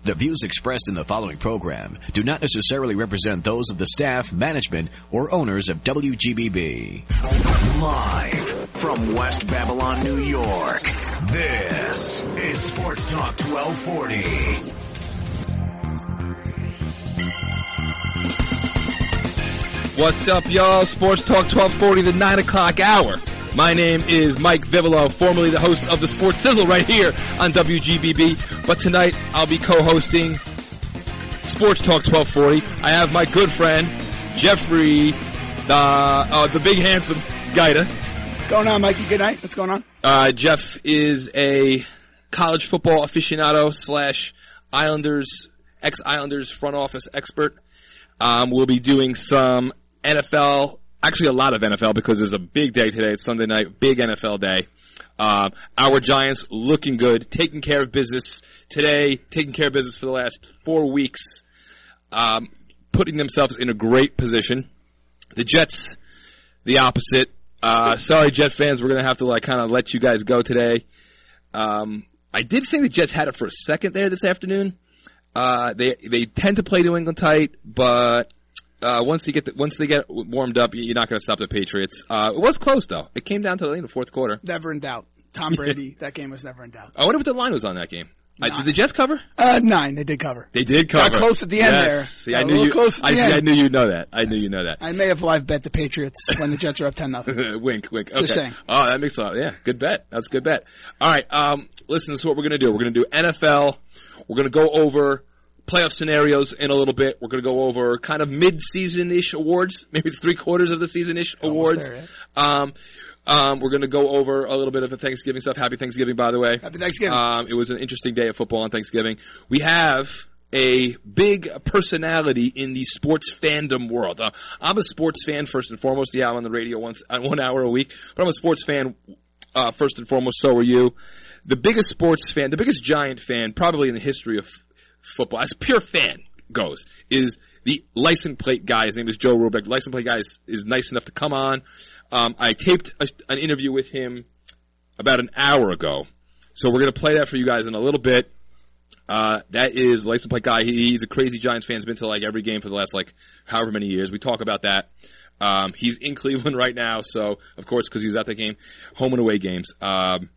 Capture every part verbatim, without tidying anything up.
The views expressed in the following program do not necessarily represent those of the staff, management, or owners of W G B B. Live from West Babylon, New York, this is Sports Talk twelve forty. What's up, y'all? Sports Talk twelve forty, the nine o'clock hour. My name is Mike Vivolo, formerly the host of the Sports Sizzle right here on W G B B. But tonight, I'll be co-hosting Sports Talk twelve forty. I have my good friend, Jeffrey, the, uh, the big handsome Gaida. What's going on, Mikey? Good night. What's going on? Uh, Jeff is a college football aficionado slash Islanders, ex-Islanders front office expert. Um, we'll be doing some N F L, actually a lot of N F L because there's a big day today. It's Sunday night, big N F L day. Um, our Giants looking good, taking care of business today, taking care of business for the last four weeks, um, putting themselves in a great position. The Jets, the opposite. Uh, sorry, Jet fans, we're going to have to like kind of let you guys go today. Um, I did think the Jets had it for a second there this afternoon. Uh, they they tend to play New England tight, but uh, once they get the, once they get warmed up, you're not going to stop the Patriots. Uh, it was close though. It came down to in the fourth quarter. Never in doubt. Tom Brady. That game was never in doubt. I wonder what the line was on that game. Uh, did the Jets cover? Uh, nine. They did cover. They did cover. Got close at the end yes. there. See, Got I knew you. Close at I, the see, end. I knew you'd know that. I knew you know that. I may have live bet the Patriots when the Jets are up ten nothing. Wink, wink. Okay. Just saying. Oh, that makes a lot. Yeah, good bet. That's a good bet. All right. Um, listen, this is what we're going to do. We're going to do N F L. We're going to go over playoff scenarios in a little bit. We're going to go over kind of mid-season-ish awards, maybe three-quarters of the season-ish awards. There, yeah. Um, um, we're going to go over a little bit of the Thanksgiving stuff. Happy Thanksgiving, by the way. Happy Thanksgiving. Um, it was an interesting day of football on Thanksgiving. We have a big personality in the sports fandom world. Uh, I'm a sports fan first and foremost. Yeah, I'm on the radio once uh, one hour a week, but I'm a sports fan uh, first and foremost. So are you. The biggest sports fan, the biggest Giant fan probably in the history of football, as a pure fan goes, is the license plate guy. His name is Joe Rubeck. The license plate guy is, is nice enough to come on. Um, I taped a, an interview with him about an hour ago, so we're going to play that for you guys in a little bit. Uh, that is license plate guy. He, he's a crazy Giants fan. He's been to like every game for the last like however many years. We talk about that. Um, he's in Cleveland right now, so of course because he was at that game, home and away games. Um,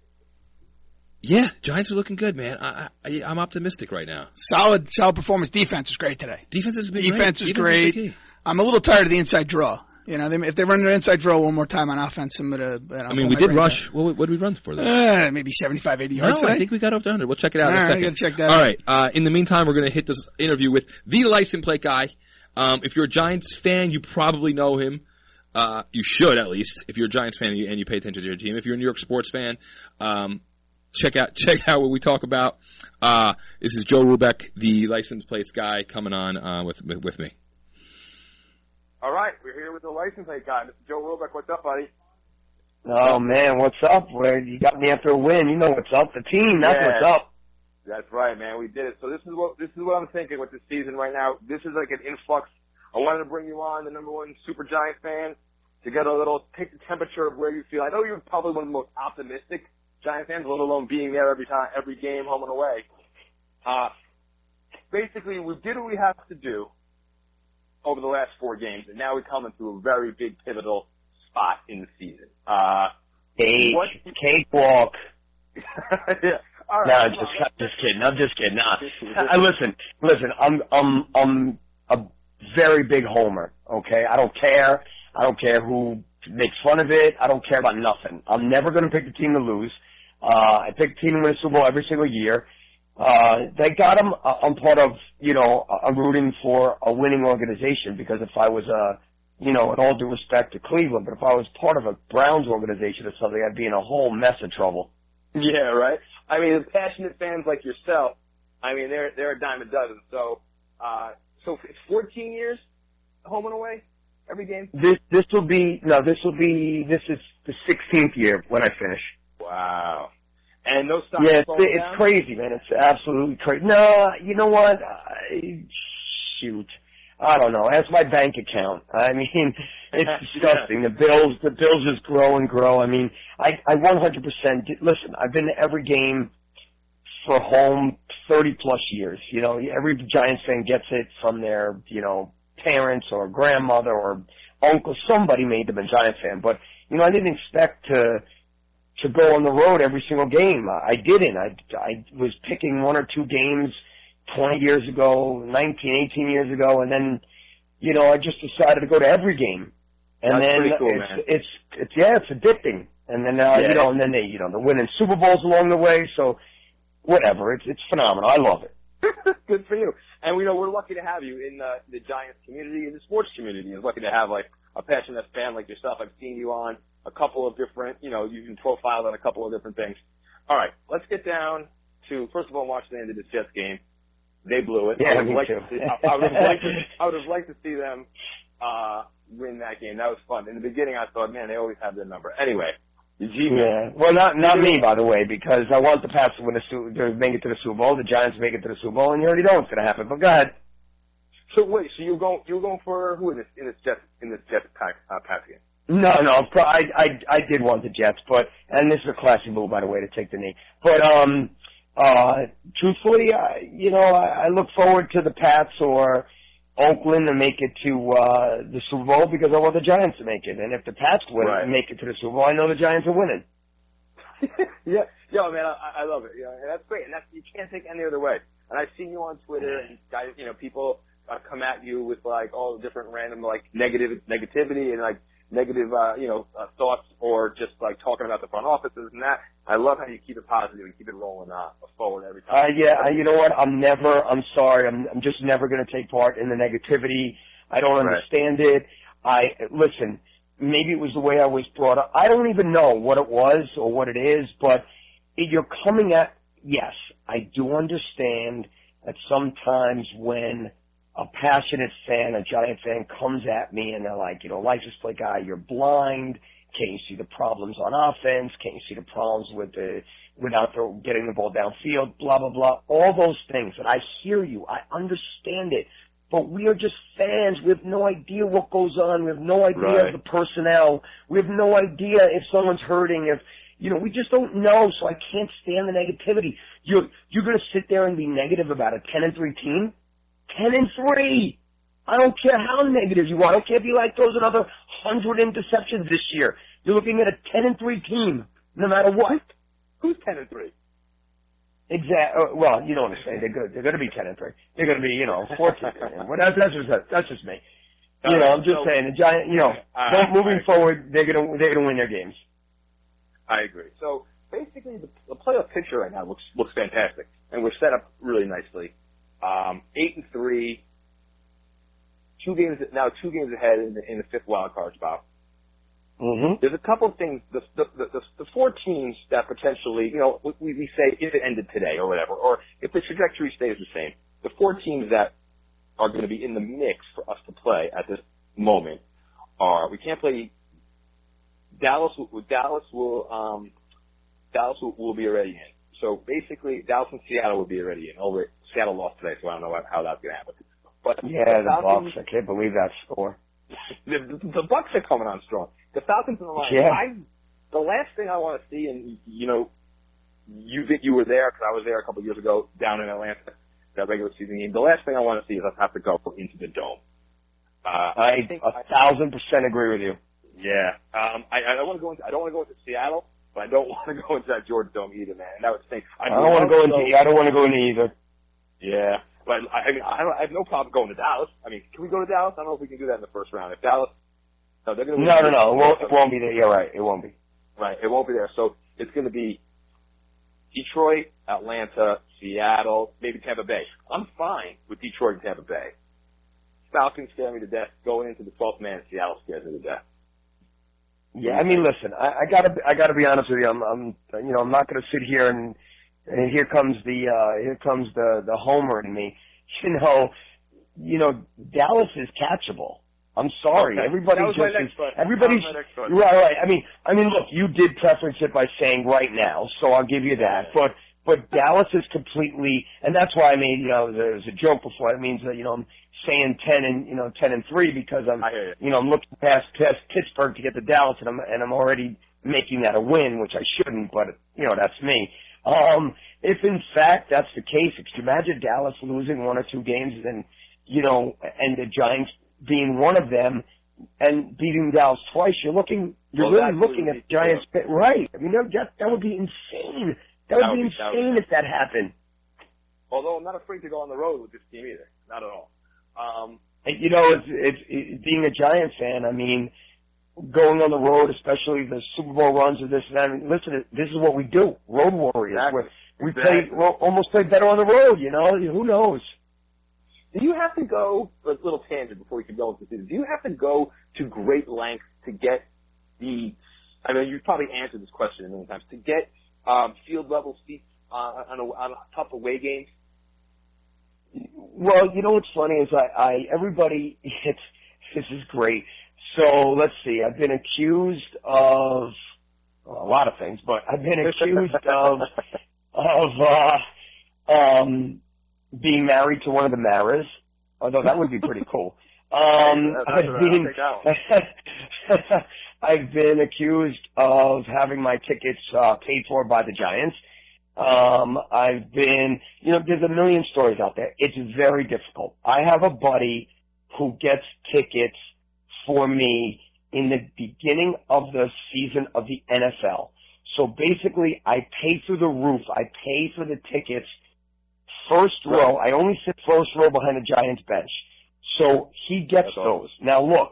Yeah, Giants are looking good, man. I, I, I'm optimistic right now. Solid, solid performance. Defense is great today. Defense is big. Defense is Defense great. Is I'm a little tired of the inside draw. You know, they, if they run an inside draw one more time on offense, I'm gonna. You know, I mean, we did rush. What, what did we run for? That? Uh, maybe seventy-five, eighty yards. No, today. I think we got up to one hundred. We'll check it out All in a right, second. I gotta check that All out. right. Uh, in the meantime, we're going to hit this interview with the license plate guy. Um, if you're a Giants fan, you probably know him. Uh, you should at least. If you're a Giants fan and you, and you pay attention to your team. If you're a New York sports fan, um, check out check out what we talk about. Uh, this is Joe Rubeck, the license plates guy, coming on uh, with with me. All right, we're here with the license plate guy, Mister Joe Rubeck. What's up, buddy? Oh man, what's up? Where you got me after a win? You know what's up. The team, that's yeah, what's up. That's right, man. We did it. So this is what this is what I'm thinking with the season right now. This is like an influx. I wanted to bring you on, the number one Super Giant fan, to get a little take the temperature of where you feel. I know you're probably one of the most optimistic Giant fans, let alone being there every time, every game, home and away. Uh, basically, we did what we have to do over the last four games, and now we come into a very big pivotal spot in the season. Uh, Cake, what? cakewalk. yeah. All right. No, I'm just, I'm just kidding. I'm just kidding. Nah. I, listen, listen. I'm, I'm, I'm a very big homer. Okay, I don't care. I don't care who makes fun of it. I don't care about nothing. I'm never going to pick the team to lose. Uh, I pick the team to win a Super Bowl every single year. Uh, they got him. I'm part of, you know, I'm rooting for a winning organization because if I was a, you know, in all due respect to Cleveland, but if I was part of a Browns organization or something, I'd be in a whole mess of trouble. Yeah, right. I mean, passionate fans like yourself, I mean, they're they're a dime a dozen. So, uh, so it's fourteen years, home and away, every game. This this will be no, this will be this is the sixteenth year when I finish. Wow. And no stock. Yeah, it's, it's crazy, man. It's absolutely crazy. No, you know what? I, shoot, I don't know. Ask my bank account. I mean, it's disgusting. The bills, the bills just grow and grow. I mean, I, I one hundred percent. Listen, I've been to every game for home thirty plus years. You know, every Giants fan gets it from their, you know, parents or grandmother or uncle. Somebody made them a Giants fan. But, you know, I didn't expect to to go on the road every single game. I, I didn't. I, I was picking one or two games twenty years ago, nineteen, eighteen years ago, and then, you know, I just decided to go to every game. And That's then pretty cool, it's, man. it's, it's, yeah, it's addicting. And then, uh, Yeah. you know, and then they, you know, they're winning Super Bowls along the way, so whatever. It's, it's phenomenal. I love it. Good for you. And we know we're lucky to have you in the, the Giants community, in the sports community. We're lucky to have like a passionate fan like yourself. I've seen you on a couple of different, you know, you've been profiled on a couple of different things. All right, let's get down to, first of all, watch the end of this Jets game. They blew it. Yeah, I would me like too. to see, I, I would have liked to, I would have liked to see them uh, win that game. That was fun. In the beginning, I thought, man, they always have their number. Anyway, the G-Man. Yeah. Well, not not me, by the way, because I want the Pats to win the Super, to make it to the Super Bowl. The Giants make it to the Super Bowl, and you already know what's going to happen. But go ahead. So wait, so you're going, you're going for who in this in this Jets in this Jets pack, uh, Pats game? No, no, pro- I, I I did want the Jets, but and this is a classy move, by the way, to take the knee. But um, uh, truthfully, I, you know, I, I look forward to the Pats or Oakland to make it to uh, the Super Bowl because I want the Giants to make it. And if the Pats win Right. and make it to the Super Bowl, I know the Giants are winning. yeah, yo, man, I, I love it. You know, and that's great, and that's you can't take any other way. And I've seen you on Twitter, and guys, you know, people uh, come at you with like all the different random like negative negativity and like negative, uh, you know, uh, thoughts, or just like talking about the front offices and that. I love how you keep it positive and keep it rolling uh, forward every time. Uh, yeah, uh, you know what? I'm never. I'm sorry. I'm. I'm just never going to take part in the negativity. I don't Right. understand it. I listen. Maybe it was the way I was brought up. I don't even know what it was or what it is, but it, you're coming at. Yes, I do understand that sometimes when a passionate fan, a Giant fan, comes at me and they're like, you know, license plate guy, you're blind. Can't you see the problems on offense? Can't you see the problems with the without the, getting the ball downfield? Blah blah blah. All those things. And I hear you. I understand it. But we are just fans. We have no idea what goes on. We have no idea Right. of the personnel. We have no idea if someone's hurting. If you know, we just don't know. So I can't stand the negativity. You're you're going to sit there and be negative about a ten and three team? Ten and three. I don't care how negative you are. I don't care if you like throws another hundred interceptions this year. You're looking at a ten and three team, no matter what. Who's ten and three? Exactly. Uh, well, you know what I'm saying. They're good. They're going to be ten and three. They're going to be, you know, fourteen. Well, that's that's just that's just me. You know, I'm just So- saying the Giant. You know, Uh, don't- moving I- forward, they're going to they're going to win their games. I agree. So basically, the, the playoff picture right now looks looks fantastic, and we're set up really nicely. Um, eight and three, two games now, two games ahead in the, in the fifth wild card spot. Mm-hmm. There's a couple of things. The, the, the, the four teams that potentially, you know, we, we say if it ended today or whatever, or if the trajectory stays the same, the four teams that are going to be in the mix for us to play at this moment are, we can't play Dallas. Dallas will um, Dallas will, will be already in. So basically, Dallas and Seattle will be already in. Over Seattle lost today, so I don't know how that's going to happen. But Yeah, the Falcons, Bucks. I can't believe that score. the, the, the Bucks are coming on strong. The Falcons and the Lions. Yeah. I, the last thing I want to see, and you know, you think you were there because I was there a couple of years ago down in Atlanta, that regular season game. The last thing I want to see is us have to go into the dome. Uh, I think a thousand percent agree with you. Yeah. Um, I, I don't want to go into, I don't want to go into Seattle, but I don't want to go into that Georgia Dome either, man. That would stink. I don't want to go into. I don't want to go into either. Yeah. But I, I mean, I, don't, I have no problem going to Dallas. I mean, can we go to Dallas? I don't know if we can do that in the first round. If Dallas, no, they're going to. No, no, no. It won't, it won't be there. You're right. It won't be. Right. It won't be there. So it's going to be Detroit, Atlanta, Seattle, maybe Tampa Bay. I'm fine with Detroit and Tampa Bay. Falcons scare me to death. Going into the twelfth man, Seattle scares me to death. Yeah, I mean, listen, I, I gotta, I gotta be honest with you. I'm, I'm, you know, I'm not gonna sit here and, and here comes the, uh, here comes the, the homer in me. You know, you know, Dallas is catchable. I'm sorry, Okay. everybody That was just my is, next question. everybody's, That was my next question. right, right. I mean, I mean, look, you did preference it by saying right now, so I'll give you that. But, but Dallas is completely, and that's why I made, you know, there was a joke before. It means that, you know, I'm saying ten and, you know, ten and three because I'm, I hear you. you know, I'm looking past, past Pittsburgh to get to Dallas, and I'm, and I'm already making that a win, which I shouldn't, but, you know, that's me. Um, if in fact that's the case, could you imagine Dallas losing one or two games and, you know, and the Giants being one of them and beating Dallas twice? You're looking, you're Well, really looking at the Giants, cool. Right. I mean, that, that would be insane. That would, that would be insane be, if that happened. Although I'm not afraid to go on the road with this team either. Not at all. Um, and, you know, it's, it's, it, being a Giants fan, I mean, going on the road, especially the Super Bowl runs of this and that. I mean, listen, this is what we do. Road warriors. Exactly. We exactly. play, we'll almost play better on the road, you know? Who knows? Do you have to go, a little tangent before we can go into this, do you have to go to great lengths to get the, I mean, you've probably answered this question a million times, to get um, field level seats uh, on, a, on a tough away games? Well, you know what's funny is I, I everybody, it's, this is great. So let's see, I've been accused of well, a lot of things, but I've been accused of, of, uh, um, being married to one of the Maras, although that would be pretty cool. Um, I've been, I've been accused of having my tickets, uh, paid for by the Giants. Um, I've been, you know, there's a million stories out there. It's very difficult. I have a buddy who gets tickets for me in the beginning of the season of the N F L. So basically, I pay through the roof. I pay for the tickets first row. I only sit first row behind the Giants bench. So he gets That's those. Awesome. Now look,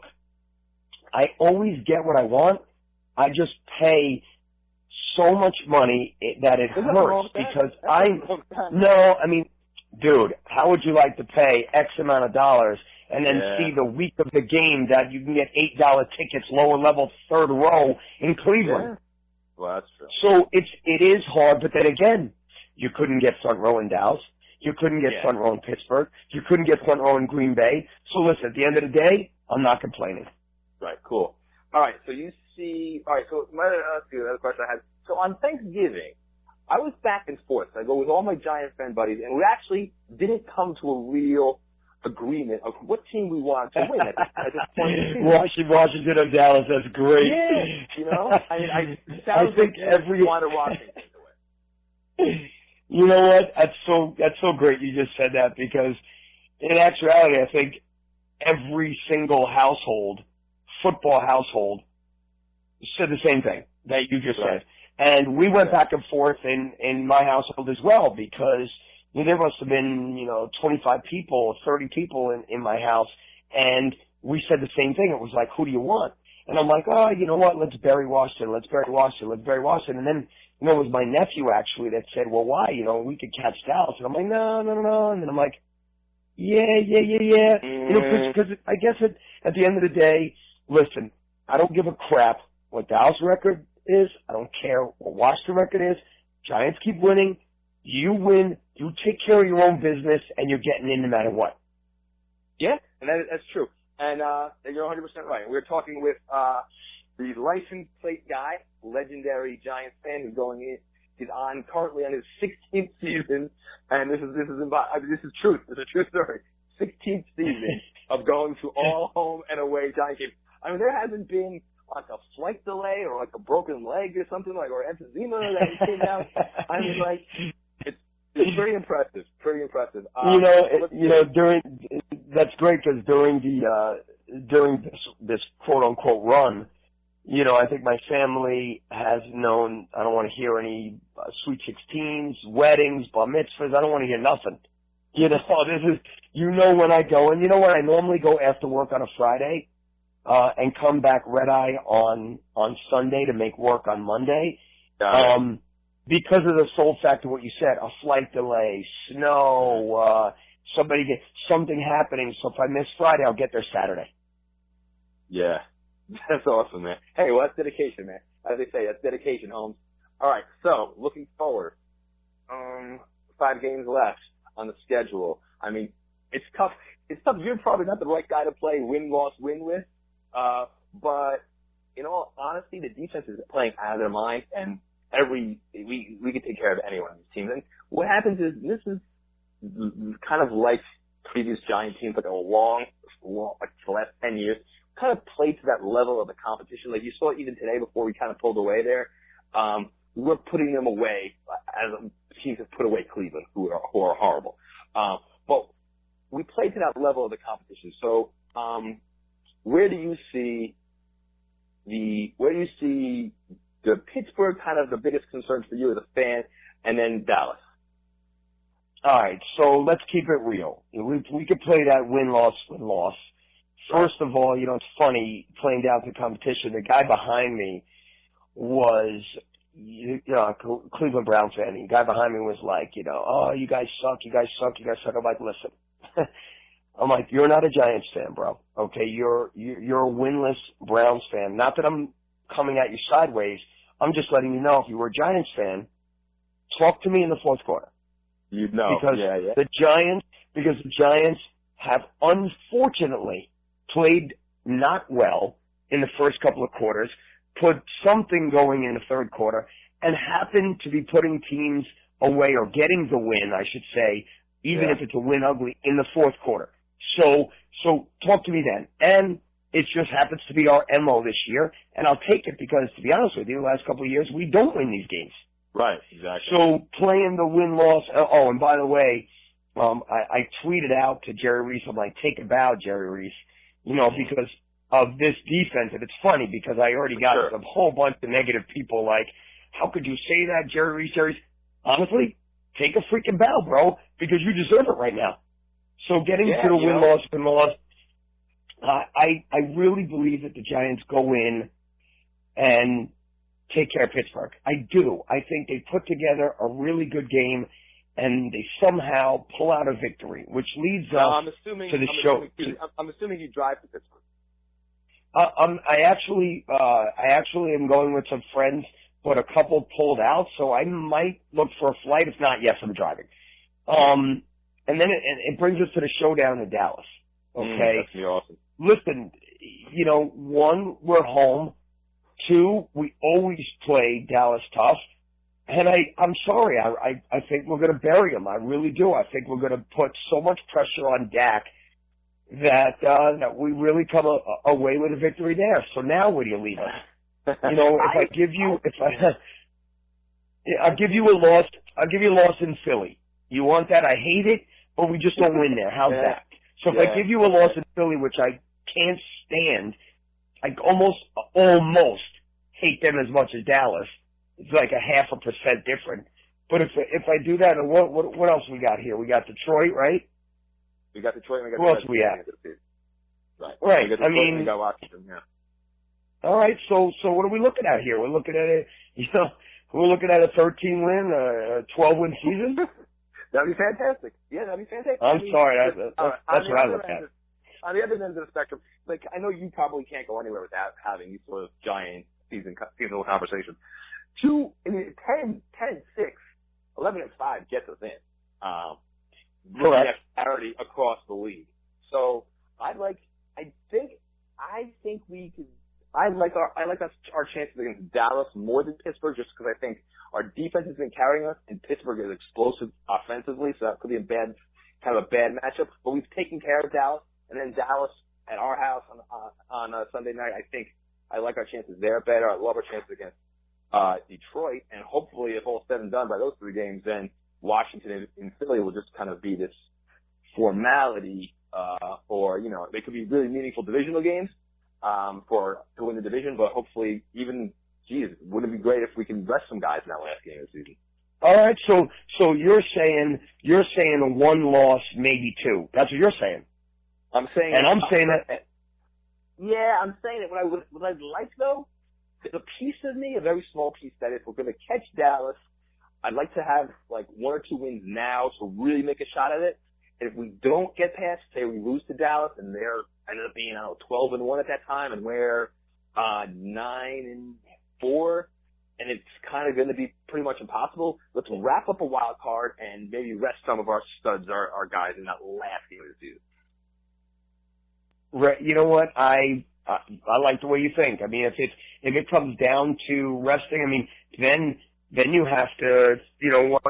I always get what I want. I just pay so much money that it hurts because I, no, I mean, dude, how would you like to pay X amount of dollars and then yeah. see the week of the game that you can get eight dollar tickets, lower level, third row in Cleveland? Yeah. Well, that's true. So it's, it is hard, but then again, you couldn't get front row in Dallas. You couldn't get yeah. front row in Pittsburgh. You couldn't get front row in Green Bay. So listen, at the end of the day, I'm not complaining. Right, cool. All right, so you see, all right, so my other question I had, so on Thanksgiving, I was back and forth. I go with all my Giants fan buddies, and we actually didn't come to a real agreement of what team we wanted to win at this, at this point in the season. Washington, Washington or Dallas, that's great. Yeah, you know, I mean, I, I think like every wanted Washington to win. You know what? That's so that's so great you just said that because in actuality, I think every single household, football household, said the same thing that you just right. said. And we went back and forth in, in my household as well because you know, there must have been, you know, twenty-five people or thirty people in, in my house. And we said the same thing. It was like, who do you want? And I'm like, oh, you know what? Let's bury Washington. Let's bury Washington. Let's bury Washington. And then, you know, it was my nephew actually that said, well, why? You know, we could catch Dallas. And I'm like, no, no, no, no. And then I'm like, yeah, yeah, yeah, yeah. Mm. You know, because I guess at, at the end of the day, listen, I don't give a crap what Dallas record is. I don't care what Washington record is. Giants keep winning. You win. You take care of your own business, and you're getting in no matter what. Yeah, and that, that's true. And uh, you're one hundred percent right. We were talking with uh, the license plate guy, legendary Giants fan, who's going in. He's on currently on his sixteenth season, and this is this is I mean, this is truth. This is a true story. sixteenth season of going to all home and away Giant games. I mean, there hasn't been like a flight delay or like a broken leg or something like or emphysema that came out. I mean, like it's it's pretty impressive. Pretty impressive. Um, you know, you know, during that's great because during the uh, during this, this quote unquote run. You know, I think my family has known, I don't want to hear any uh, sweet sixteens, weddings, bar mitzvahs. I don't want to hear nothing. You know, this is, you know when I go, and you know when I normally go after work on a Friday, uh, and come back red eye on, on Sunday to make work on Monday. Um, because of the sole fact of what you said, a flight delay, snow, uh, somebody get, something happening. So if I miss Friday, I'll get there Saturday. Yeah. That's awesome, man. Hey, well, that's dedication, man. As they say, that's dedication, Holmes. All right, so looking forward, um, five games left on the schedule. I mean, it's tough. It's tough. You're probably not the right guy to play win, loss, win with. Uh, but in all honesty, the defense is playing out of their mind, and every we we can take care of anyone on this team. And what happens is this is kind of like previous Giant teams, like a long, long like the last ten years. Kind of play to that level of the competition. Like you saw even today before we kind of pulled away there. Um, we're putting them away as teams have put away Cleveland, who are, who are horrible. Um, but we played to that level of the competition. So, um, where do you see the, where do you see the Pittsburgh kind of the biggest concern for you as a fan, and then Dallas? All right, so let's keep it real. We, we could play that win-loss, win-loss. First of all, you know, it's funny, playing down to competition, the guy behind me was, you know, Cleveland Browns fan. The guy behind me was like, you know, oh, you guys suck, you guys suck, you guys suck. I'm like, listen. I'm like, you're not a Giants fan, bro. Okay, you're, you're a winless Browns fan. Not that I'm coming at you sideways. I'm just letting you know, if you were a Giants fan, talk to me in the fourth quarter. You know, because yeah, yeah. the Giants, because the Giants have unfortunately played not well in the first couple of quarters, put something going in the third quarter, and happen to be putting teams away or getting the win, I should say, even yeah. if it's a win ugly, in the fourth quarter. So, so talk to me then. And it just happens to be our M O this year, and I'll take it because, to be honest with you, the last couple of years, we don't win these games. Right, exactly. So playing the win-loss, oh, and by the way, um, I, I tweeted out to Jerry Reese, I'm like, take a bow, Jerry Reese, you know, because of this defense. And it's funny because I already got sure. a whole bunch of negative people like, how could you say that, Jerry Reese, Jerry Reese? Honestly, take a freaking bow, bro, because you deserve it right now. So getting yeah, to the win-loss, know. win-loss, uh, I, I really believe that the Giants go in and take care of Pittsburgh. I do. I think they put together a really good game, and they somehow pull out a victory, which leads us no, I'm assuming, to the I'm show. Assuming you, I'm assuming you drive to Pittsburgh. Uh, um, I actually, uh, I actually am going with some friends, but a couple pulled out, so I might look for a flight. If not, yes, I'm driving. Um, and then it, it brings us to the showdown in Dallas. Okay, mm, that's gonna be awesome. Listen, you know, one, we're home. Two, we always play Dallas tough. And I, I'm sorry, I, I, I think we're going to bury them. I really do. I think we're going to put so much pressure on Dak that, uh, that we really come a, away with a victory there. So now where do you leave us? You know, if I give you, if I, I'll give you a loss, I'll give you a loss in Philly. You want that? I hate it, but we just don't win there. How's yeah. that? So if yeah. I give you a loss in Philly, which I can't stand, I almost, almost hate them as much as Dallas. It's like a half a percent different. But if if I do that, what what what else we got here? We got Detroit, right? We got Detroit. And we got Who else we have? Right. Right. We got I Detroit, mean, and we got Washington. Yeah. All right. So so what are we looking at here? We're looking at a you know we're looking at a thirteen win, a twelve win season. That'd be fantastic. Yeah, that'd be fantastic. I'm I mean, sorry. That's, that's, uh, that's what I look at. Of, on the other end of the spectrum, like I know you probably can't go anywhere without having these sort of giant season seasonal conversations. Two, I mean, ten, ten, six, eleven and five gets us in. Um, Correct. Parity across the league. So I'd like, I think, I think we could. I like our, I like our, our chances against Dallas more than Pittsburgh, just because I think our defense has been carrying us, and Pittsburgh is explosive offensively, so that could be a bad, kind of a bad matchup. But we've taken care of Dallas, and then Dallas at our house on uh, on uh, Sunday night. I think I like our chances there better. I love our chances against uh Detroit, and hopefully, if all said and done by those three games, then Washington and, and Philly will just kind of be this formality, uh, or you know, they could be really meaningful divisional games. Um, for to win the division, but hopefully, even, geez, wouldn't it be great if we can rest some guys in that last game of the season? All right, so so you're saying you're saying a one loss, maybe two. That's what you're saying. I'm saying, and I'm saying that. Yeah, I'm saying that. What I would, what I'd like though, there's a piece of me, a very small piece, that if we're going to catch Dallas, I'd like to have like one or two wins now to really make a shot at it. And if we don't get past, say we lose to Dallas and they're ended up being, I don't know, twelve and one at that time, and we're uh nine and four, and it's kind of going to be pretty much impossible. Let's wrap up a wild card and maybe rest some of our studs, our, our guys, in that last game of the season. Right. You know what? I, I I like the way you think. I mean, if it if it comes down to resting, I mean, then then you have to, you know, what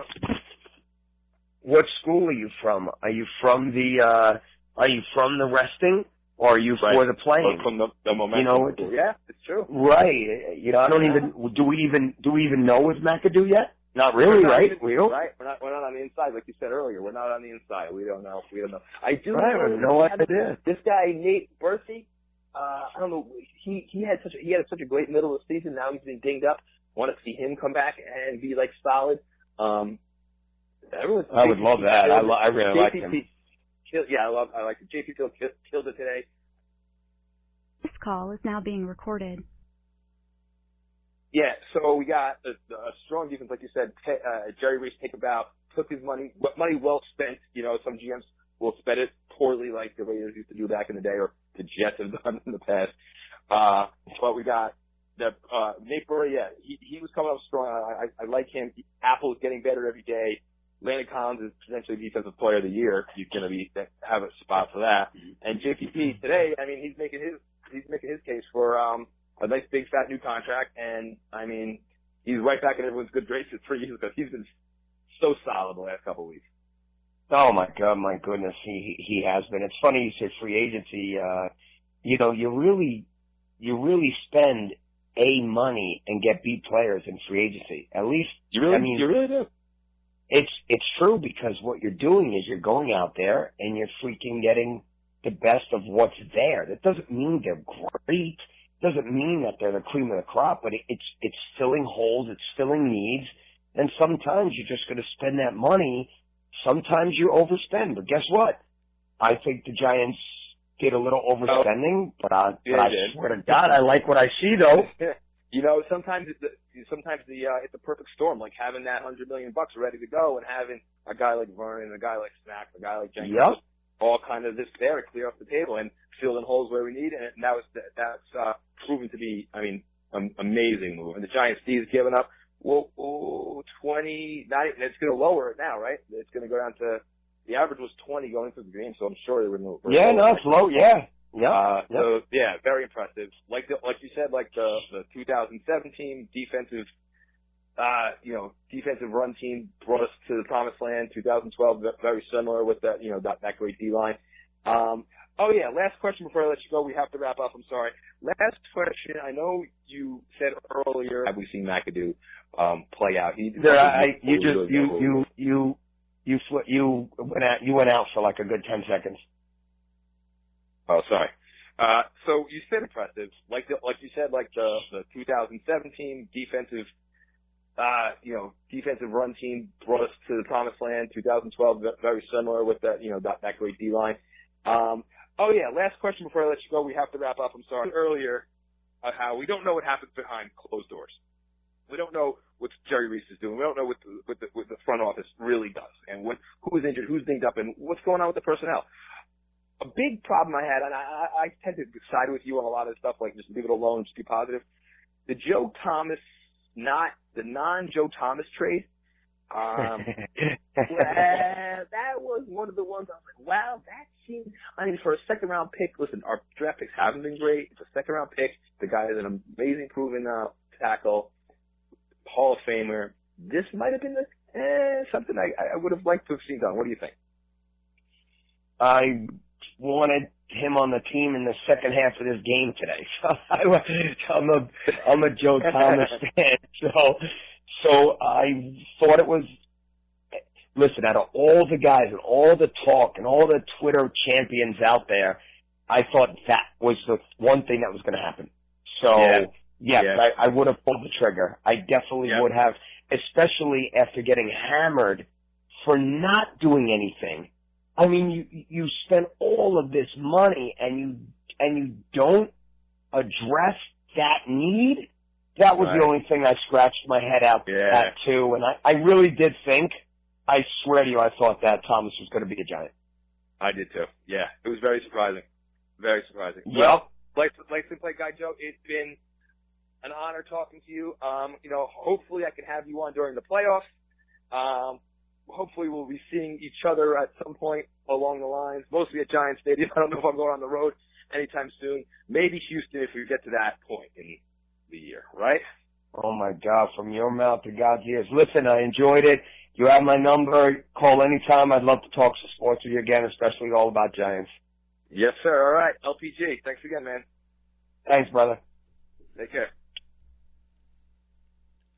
what school are you from? Are you from the uh are you from the resting? Or are you right. for the playing? Or from the, the momentum. You know, it, yeah, it's true. Right. You know, I don't even, do we even, do we even know with McAdoo yet? Not really, not right? Even, we don't. Right? We're not. We're not on the inside, like you said earlier. We're not on the inside. We don't know. We don't know. I do. I have no idea. This guy Nate Bercy. Uh, I don't know. He he had such a, he had such a great middle of the season. Now he's been dinged up. Want to see him come back and be like solid. Um, everyone's I would love that. I, lo- I really like him. Killed, yeah, I love. I like it. J P Field killed, killed it today. This call is now being recorded. Yeah, so we got a, a strong defense, like you said. Uh, Jerry Reese take about took his money, money well spent. You know, some G Ms will spend it poorly, like the Raiders used to do back in the day, or the Jets have done in the past. Uh, but we got the uh, Nate Burry. Yeah, he he was coming up strong. I, I, I like him. Apple is getting better every day. Landon Collins is potentially Defensive Player of the Year. He's going to be have a spot for that. And J P P today, I mean, he's making his he's making his case for um, a nice big fat new contract. And I mean, he's right back in everyone's good graces for years because he's been so solid the last couple of weeks. Oh my God, my goodness, he he has been. It's funny you say free agency. Uh, you know, you really you really spend A money and get B players in free agency. At least you really, I mean, you really do. It's it's true because what you're doing is you're going out there and you're freaking getting the best of what's there. That doesn't mean they're great. Doesn't mean that they're the cream of the crop. But it, it's it's filling holes. It's filling needs. And sometimes you're just going to spend that money. Sometimes you overspend. But guess what? I think the Giants did a little overspending. But I, yeah, but I swear to God, I like what I see though. You know, sometimes it, sometimes the uh, it's a perfect storm, like having that hundred million bucks ready to go, and having a guy like Vernon, a guy like Snack, a guy like Jenkins, yep. all kind of just there to clear off the table and fill in holes where we need it. And that was that's uh, proven to be, I mean, an amazing move. And the Giants D is giving up well, oh, twenty. Not even, it's going to lower it now, right? It's going to go down to the average was twenty going into the game, so I'm sure they were no. Yeah, no, it's low. Yeah. Yeah. Uh, yep. So yeah, very impressive. Like the, like you said, like the the two thousand seventeen defensive, uh, you know, defensive run team brought us to the promised land. two thousand twelve, very similar with that, you know, that that great D line. Um, oh yeah, last question before I let you go. We have to wrap up. I'm sorry. Last question. I know you said earlier. Have we seen McAdoo um, play out? He, there, I, you just you you you you fl- you went out you went out for like a good ten seconds. Oh, sorry. Uh, so you said impressive, like the, like you said, like the the two thousand seventeen defensive, uh, you know, defensive run team brought us to the promised land. two thousand twelve, very similar with that, you know, that that great D line. Um, oh yeah, last question before I let you go. We have to wrap up. I'm sorry. Earlier, uh, how we don't know what happens behind closed doors. We don't know what Jerry Reese is doing. We don't know what the, what the, what the front office really does, and what who's injured, who's dinged up, and what's going on with the personnel. A big problem I had, and I, I tend to side with you on a lot of stuff, like just leave it alone, just be positive. The Joe Thomas, not the non-Joe Thomas trade. Um, well, that was one of the ones I was like, wow, that seems. I mean, for a second round pick, listen, our draft picks haven't been great. It's a second round pick. The guy is an amazing, proven uh, tackle, Hall of Famer. This might have been the, eh, something I, I would have liked to have seen done. What do you think? I wanted him on the team in the second half of this game today. So I, I'm a I'm a Joe Thomas fan. So so I thought it was. Listen, out of all the guys and all the talk and all the Twitter champions out there, I thought that was the one thing that was going to happen. So yeah, yes, yeah. I, I would have pulled the trigger. I definitely yeah. would have, especially after getting hammered for not doing anything. I mean, you you spend all of this money and you and you don't address that need. That was right. the only thing I scratched my head out yeah. at too. And I, I really did think, I swear to you, I thought that Thomas was going to be a Giant. I did too. Yeah, it was very surprising. Very surprising. Yep. Well, like like to play guy Joe, it's been an honor talking to you. Um, you know, hopefully I can have you on during the playoffs. Um. Hopefully we'll be seeing each other at some point along the lines, mostly at Giant Stadium. I don't know if I'm going on the road anytime soon. Maybe Houston if we get to that point in the year, right? Oh, my God, from your mouth to God's ears. Listen, I enjoyed it. You have my number. Call anytime. I'd love to talk some sports with you again, especially all about Giants. Yes, sir. All right. L P G, thanks again, man. Thanks, brother. Take care.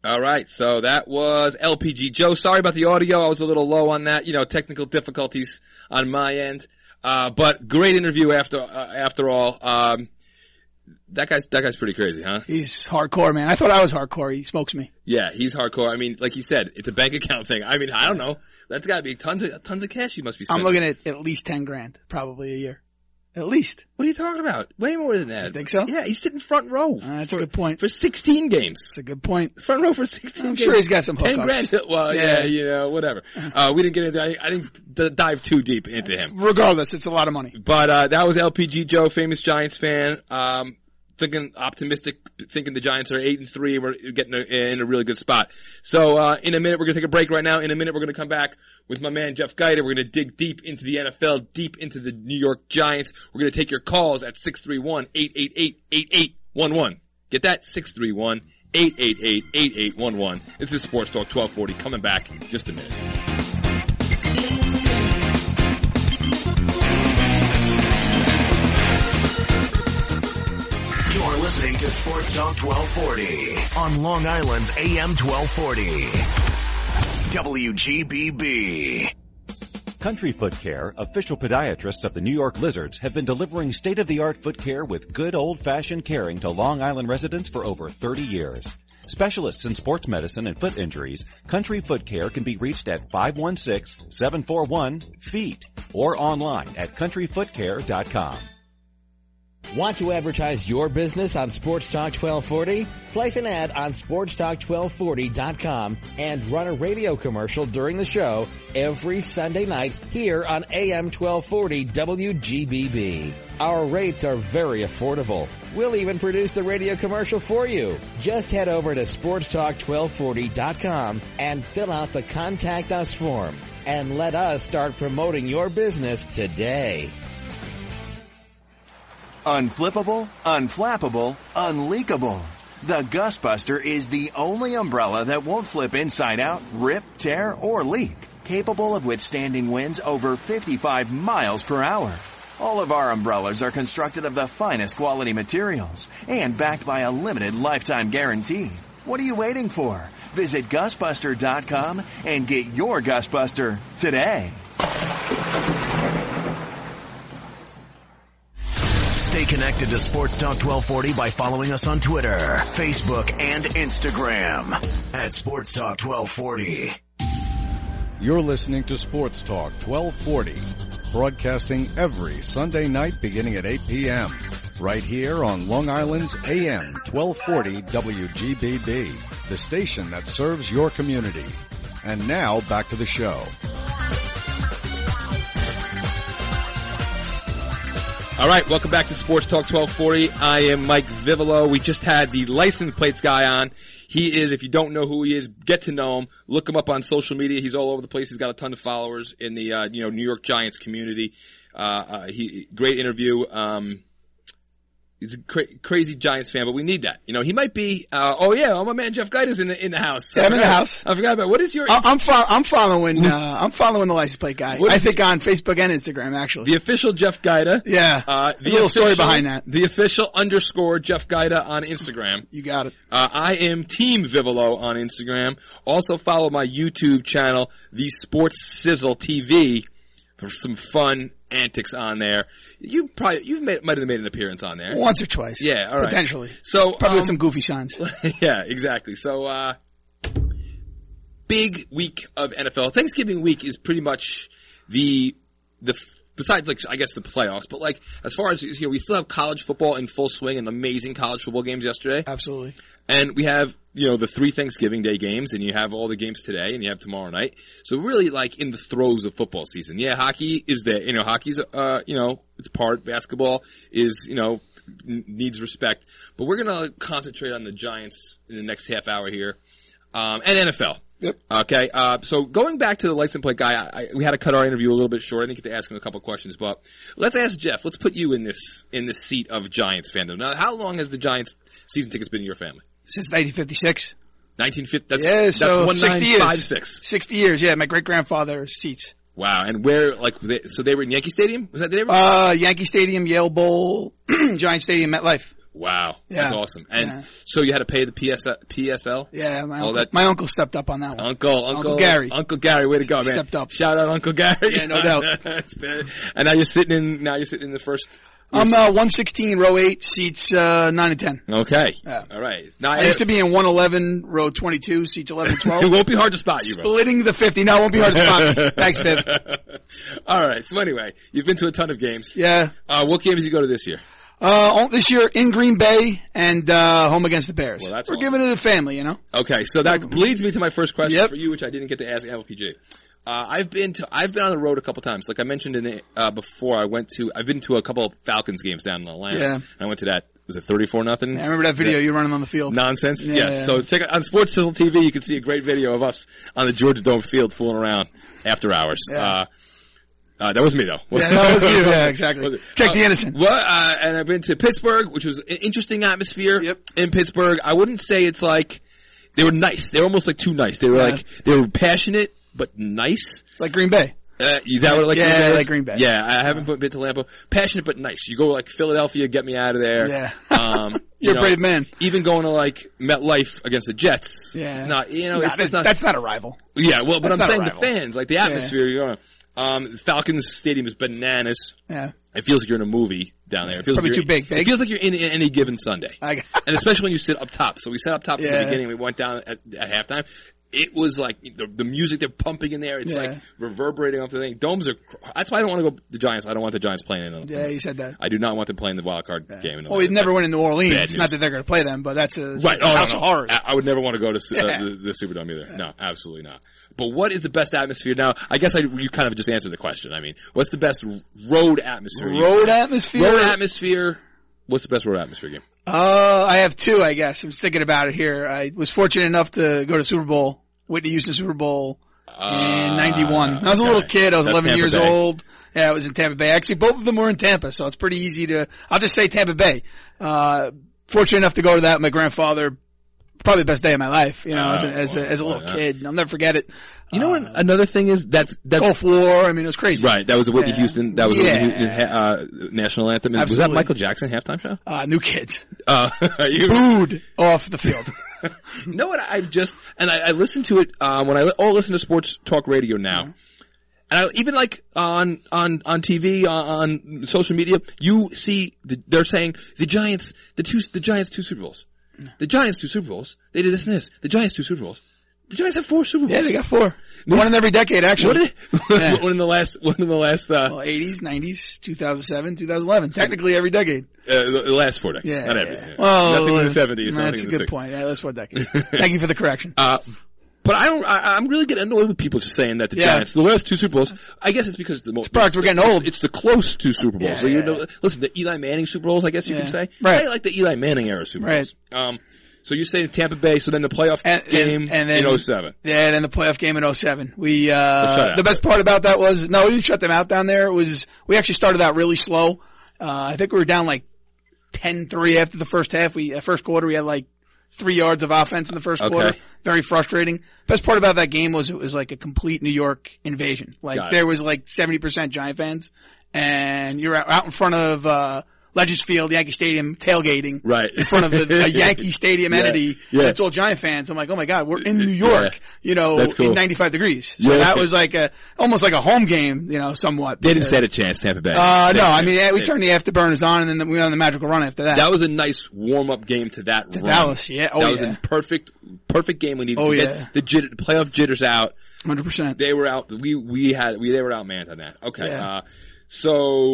All right, so that was L P G Joe. Sorry about the audio. I was a little low on that. You know, technical difficulties on my end. Uh, but great interview after uh, after all. Um, that guy's that guy's pretty crazy, huh? He's hardcore, man. I thought I was hardcore. He smokes me. Yeah, he's hardcore. I mean, like he said, it's a bank account thing. I mean, I don't know. That's got to be tons of tons of cash he must be spending. I'm looking at at least ten grand, probably a year. At least. What are you talking about? Way more than that. You think so? Yeah, he's sitting front row. Uh, that's for, a good point. For sixteen games. That's a good point. Front row for sixteen I'm games. sure he's got some ten hookups. grand. Well, yeah, Yeah. you know, whatever. Uh, we didn't get into, I, I didn't d- dive too deep into That's- him. Regardless, it's a lot of money. But, uh, that was L P G Joe, famous Giants fan. Um, thinking optimistic, thinking the Giants are eight and three. We're getting a, in a really good spot. So, uh, in a minute, we're going to take a break right now. In a minute, we're going to come back with my man Jeff Geiter. We're going to dig deep into the N F L, deep into the New York Giants. We're going to take your calls at six three one, eight eight eight, eight eight one one. Get that? six three one, eight eight eight, eight eight one one. This is Sports Talk twelve forty. Coming back in just a minute. You're listening to Sports Talk twelve forty on Long Island's A M twelve forty. W G B B. Country Foot Care, official podiatrists of the New York Lizards, have been delivering state-of-the-art foot care with good old-fashioned caring to Long Island residents for over thirty years. Specialists in sports medicine and foot injuries, Country Foot Care can be reached at five one six, seven four one, F E E T or online at country foot care dot com. Want to advertise your business on Sports Talk twelve forty? Place an ad on sports talk twelve forty dot com and run a radio commercial during the show every Sunday night here on A M twelve forty W G B B. Our rates are very affordable. We'll even produce the radio commercial for you. Just head over to sports talk twelve forty dot com and fill out the Contact Us form and let us start promoting your business today. Unflippable, unflappable, unleakable. The Gustbuster is the only umbrella that won't flip inside out, rip, tear, or leak. Capable of withstanding winds over fifty-five miles per hour. All of our umbrellas are constructed of the finest quality materials and backed by a limited lifetime guarantee. What are you waiting for? Visit Gustbuster dot com and get your Gustbuster today. Stay connected to Sports Talk twelve forty by following us on Twitter, Facebook, and Instagram at Sports Talk twelve forty. You're listening to Sports Talk twelve forty, broadcasting every Sunday night beginning at eight p.m. right here on Long Island's A M twelve forty W G B B, the station that serves your community. And now back to the show. All right, welcome back to Sports Talk twelve forty. I am Mike Vivolo. We just had the license plates guy on. He is, if you don't know who he is, get to know him. Look him up on social media. He's all over the place. He's got a ton of followers in the uh, you know New York Giants community. Uh, uh, he great interview. Um, he's a cra- crazy Giants fan, but we need that. You know, he might be. Uh, oh yeah, oh my man Jeff Geiter's in the in the house. Yeah, I'm in the house. I forgot about what is your? I- I'm fo- I'm following. Uh, I'm following the license plate guy. I think on Facebook and Instagram actually. The official Jeff Geiter. Yeah. Uh, the There's a little story official- behind that. The official underscore Jeff Geiter on Instagram. You got it. Uh, I am Team Vivolo on Instagram. Also follow my YouTube channel, The Sports Sizzle T V, for some fun antics on there. You probably you may, might have made an appearance on there Once or twice. Yeah, all right. Potentially. So Probably um, with some goofy signs. yeah, exactly. So uh, big week of N F L. Thanksgiving week is pretty much the the besides like I guess the playoffs, but like as far as you know, we still have college football in full swing and amazing college football games yesterday. Absolutely. And we have, you know, the three Thanksgiving Day games, and you have all the games today, and you have tomorrow night. So really, like, in the throes of football season. Yeah, hockey is there. You know, hockey's, uh, you know, it's part. Basketball is, you know, n- needs respect. But we're going to concentrate on the Giants in the next half hour here, um, and N F L. Yep. Okay, uh, so going back to the license plate guy, I, I, we had to cut our interview a little bit short. I didn't get to ask him a couple of questions, but let's ask Jeff. Let's put you in this in this seat of Giants fandom. Now, how long has the Giants season tickets been in your family? Since nineteen fifty-six. nineteen fifty. That's, yeah, that's so sixty years. Five, six. sixty years. Yeah, my great grandfather seats. Wow, and where like they, so they were in Yankee Stadium? Was that they were? Uh, Yankee Stadium, Yale Bowl, Giant Stadium, MetLife. Wow, Yeah. that's awesome. And Yeah. so you had to pay the P S L, P S L? Yeah, my All uncle, that- my uncle stepped up on that one. Uncle, Uncle, Uncle Gary. Uncle Gary, way to go, man! Stepped up. Shout out, Uncle Gary. Yeah, no doubt. And now you're sitting in. Now you're sitting in the first. I'm uh, one sixteen, row eight, seats uh, nine and ten. Okay. Yeah. All right. Now I used to be in one eleven, row twenty-two, seats eleven and twelve. It won't be hard to spot you, bro. Splitting the fifty. No, it won't be hard to spot me. Thanks, Biv. All right. So anyway, you've been to a ton of games. Yeah. Uh, what games did you go to this year? Uh, this year in Green Bay and uh, home against the Bears. Well, that's We're awesome. giving it a family, you know. Okay, so that leads me to my first question Yep. for you, which I didn't get to ask L P G. Uh, I've been to I've been on the road a couple times. Like I mentioned in the, uh, before, I went to I've been to a couple of Falcons games down in Atlanta. Yeah. And I went to that. Was it thirty-four nothing? Yeah, I remember that video you running on the field. Nonsense. Yeah, yes. yeah. So check it on Sports Sizzle T V. You can see a great video of us on the Georgia Dome field fooling around after hours. Yeah. Uh, uh, that was me though. Yeah, that was you. Yeah, exactly. Was it? Check Uh, the innocent. Well, uh, and I've been to Pittsburgh, which was an interesting atmosphere Yep. in Pittsburgh. I wouldn't say it's like they were nice. They were almost like too nice. They were Yeah. like they were passionate but nice. Like Green Bay. Uh, is that what like Yeah, Green Bay is? like Green Bay. Yeah, I haven't been to Lambeau. Passionate but nice. You go like Philadelphia, get me out of there. Yeah. Um, you You're know, a brave man. Even going to like MetLife against the Jets. Yeah. It's not, you know, Nah, it's that's, just not. that's not a rival. Yeah, well, but that's I'm not a saying the rival. fans, like the atmosphere. You know, um, Falcons Stadium is bananas. Yeah. It feels like you're in a movie down there. It feels Probably like you're too big. It Big? feels like you're in, in any given Sunday, I, and especially when you sit up top. So we sat up top at Yeah. the beginning. We went down at, at halftime. It was like the, the music they're pumping in there. It's Yeah. like reverberating off the thing. Domes are. That's why I don't want to go the Giants. I don't want the Giants playing in them. yeah, you said that. I do not want them playing the wild card Yeah. game. In Well, we've never won in New Orleans. Bad It's news. not that they're going to play them, but that's a, Right. a Oh, house no, of no. horrors. I, I would never want to go to uh, Yeah. the, the Superdome either. No, absolutely not. But what is the best atmosphere? Now, I guess I, you kind of just answered the question. I mean, what's the best road atmosphere? you- Road atmosphere? Road atmosphere. What's the best road atmosphere game? Uh, I have two, I guess. I'm just thinking about it here. I was fortunate enough to go to Super Bowl, Whitney Houston Super Bowl in ninety-one. I was a okay. little kid. I was That's eleven Tampa years Bay. old. Yeah, I was in Tampa Bay. Actually, both of them were in Tampa, so it's pretty easy to, I'll just say Tampa Bay. Uh, fortunate enough to go to that. My grandfather, probably the best day of my life, you know, Oh, as a, as a, as a little yeah. kid. I'll never forget it. You know Uh, what? Another thing is that that Gulf War. I mean, it was crazy. right. That was a Whitney Yeah. Houston. That was a Yeah. Whitney Houston uh, national anthem. And was that Absolutely. Michael Jackson halftime show? Uh, new kids. Uh, you, Booed off the field. you know what? I just and I, I listen to it um, when I all listen to sports talk radio now. Mm-hmm. And I, even like on on on T V, on, on social media, you see the, they're saying the Giants, the two, the Giants two Super Bowls, the Giants two Super Bowls. They did this and this. The Giants two Super Bowls. The Giants have four Super Bowls. Yeah, they got four. One in every decade, actually. What did Yeah. one in the last? One in the last? Uh, Well, eighties, nineties, two thousand seven, two thousand eleven. Technically every decade. uh, the, the last four decades. Yeah. Not yeah. every. yeah. Well, nothing in the seventies. That's nothing a in the good sixties. point. Yeah, that's four decades. Thank you for the correction. Uh, but I don't. I, I'm really getting annoyed with people just saying that the Yeah. Giants, the last two Super Bowls. I guess it's because the most. products, we're getting old. It's the close two Super Bowls. Yeah, so you yeah. know, listen, the Eli Manning Super Bowls. I guess you Yeah. could say. Right. I like the Eli Manning era Super Right. Bowls. Um. So you say Tampa Bay. So then the playoff And- and- game and then- in oh seven. Yeah, and then the playoff game in oh seven. We, The uh, shutout. the best part about that was, no, we didn't shut them out down there. It was, we actually started out really slow. Uh, I think we were down like ten three after the first half. We, uh, first quarter, we had like three yards of offense in the first Okay. quarter. Very frustrating. Best part about that game was it was like a complete New York invasion. Like Got it. there was like seventy percent Giant fans and you're out, out in front of, uh, Legends Field, Yankee Stadium, tailgating. Right. In front of a, a Yankee Stadium Yeah. entity. Yeah. And it's all Giant fans. I'm like, oh my God, we're in New York, Yeah. you know, That's cool. in ninety-five degrees. So Yeah. that was like a, almost like a home game, you know, somewhat. They didn't because- stand a chance, Tampa Bay. Uh, They- no, I mean, yeah, we they- turned the afterburners on and then we went on the magical run after that. That was a nice warm up game to that To run. Dallas, yeah. Oh, that was yeah. a perfect, perfect game. We needed Oh, to yeah. get the, jitter, the playoff jitters out. one hundred percent. They were out. We we had we they were outmanned on that. Okay. Yeah. Uh, so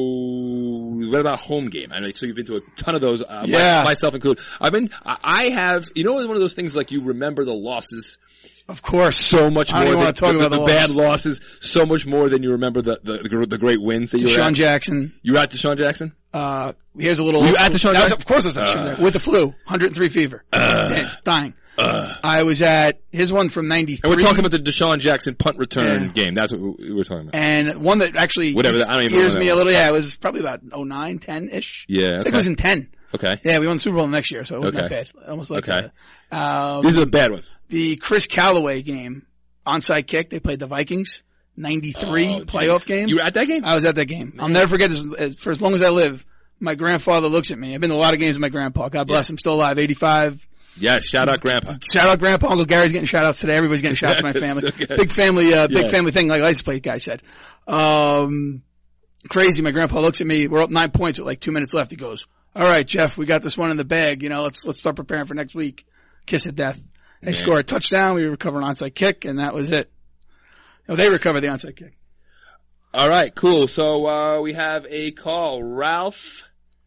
what about home game? I mean, so you've been to a ton of those. Uh, Yeah. my, myself included. I've been. I I have. You know, one of those things like you remember the losses Of course. so much I don't more. even than, wanna talk the, about the, the bad losses. losses so much more than you remember the the, the, gr- the great wins that you were Deshaun at. Jackson. You were at Deshaun Jackson. Uh, here's a little. Were you at Deshaun That was- Jackson? Of course I was at Uh. Deshaun Jackson. With the flu. one hundred three fever. Dead, dying. Uh, I was at his one from ninety-three. and we're talking about the Deshaun Jackson punt return Yeah. game. That's what we we were talking about. And one that actually Whatever that- I don't even know scares that me a one. little. Yeah, it was probably about oh nine, ten-ish. Yeah. I think Okay. it was in ten. Okay. Yeah, we won the Super Bowl next year, so it wasn't Okay. that bad. Almost like Okay. a, um, These are the bad ones. the Chris Callaway game, onside kick. They played the Vikings, ninety-three Oh, playoff geez. game. You were at that game? I was at that game. I'll never forget this as, for as long as I live. My grandfather looks at me. I've been to a lot of games with my grandpa. God bless him. Still alive. eighty-five. Yes, shout out Grandpa. Shout out Grandpa. Uncle Gary's getting shout outs today. Everybody's getting shout outs to my family. Okay. It's a big family, uh, big Yeah. family thing, like license plate guy said. Um, crazy. My grandpa looks at me. We're up nine points with like two minutes left. He goes, all right, Jeff, we got this one in the bag. You know, let's, let's start preparing for next week. Kiss of death. They Man. score a touchdown. We recover an onside kick, and that was it. No, they recover the onside kick. All right, cool. So, uh, we have a call. Ralph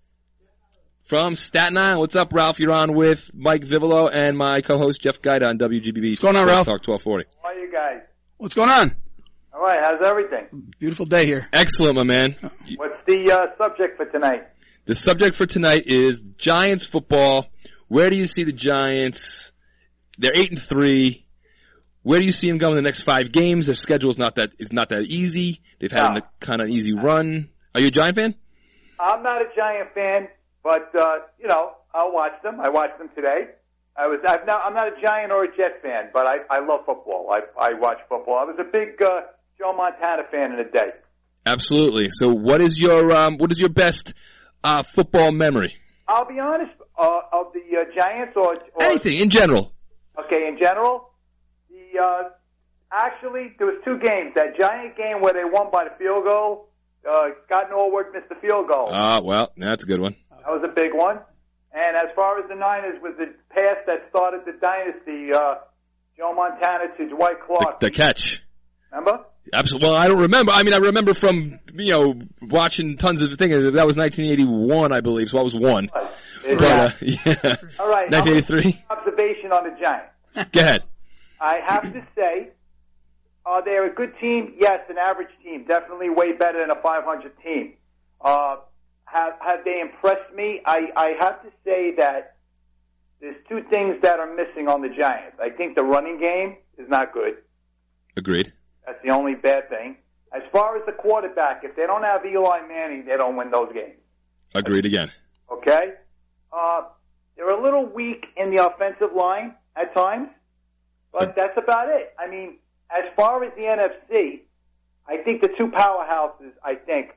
from Staten Island. What's up, Ralph? You're on with Mike Vivolo and my co-host Jeff Guida on W G B B. What's going on, Sports Ralph? Talk twelve forty. How are you guys? What's going on? All right, how's everything? Beautiful day here. Excellent, my man. What's the uh, subject for tonight? The subject for tonight is Giants football. Where do you see the Giants? They're eight and three. Where do you see them going in the next five games? Their schedule is not that is not that easy. They've had No. a kind of easy run. Are you a Giant fan? I'm not a Giant fan, but uh, you know, I'll watch them. I watched them today. I was. I've not, I'm not a Giant or a Jet fan, but I, I love football. I I watch football. I was a big uh, Joe Montana fan in the day. Absolutely. So, what is your um, what is your best uh, football memory? I'll be honest. Uh, of the uh, Giants or, or Anything in general. okay, in general, the uh, actually there was two games. That Giant game where they won by the field goal. Uh, Scott Norwood missed the field goal. Ah, well, that's a good one. That was a big one. And as far as the Niners, was the pass that started the dynasty, uh, Joe Montana to Dwight Clark. The, the catch. Remember? Absolutely. Well, I don't remember. I mean, I remember from, you know, watching tons of things. That was nineteen eighty-one, I believe, so I was one. Right. But, uh, yeah. All right. nineteen eighty-three. Observation on the Giants. Go ahead. I have to say, are they a good team? Yes, an average team. Definitely way better than a five hundred team. Uh, have, have they impressed me? I, I have to say that there's two things that are missing on the Giants. I think the running game is not good. Agreed. That's the only bad thing. As far as the quarterback, if they don't have Eli Manning, they don't win those games. Agreed again. Okay? Uh, they're a little weak in the offensive line at times, but that's about it. I mean, as far as the N F C, I think the two powerhouses, I think,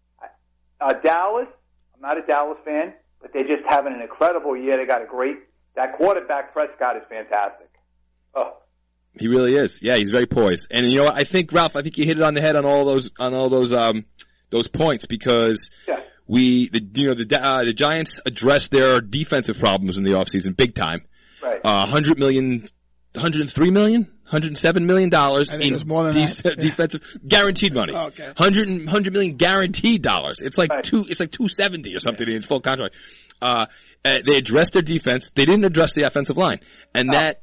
uh, Dallas, I'm not a Dallas fan, but they're just having an incredible year. They got a great, that quarterback, Prescott, is fantastic. Oh. He really is. Yeah, he's very poised. And you know what? I think, Ralph, I think you hit it on the head on all those, on all those, um, those points because yeah. we, the, you know, the, uh, the Giants addressed their defensive problems in the offseason big time. Right. Uh, one hundred million, one hundred three million, one hundred seven million dollars in more than de- that. defensive guaranteed money. Oh, okay. one hundred, one hundred million guaranteed dollars. It's like Right. two, it's like two seventy or something in full contract. Uh, uh, they addressed their defense. They didn't address the offensive line. And Oh. that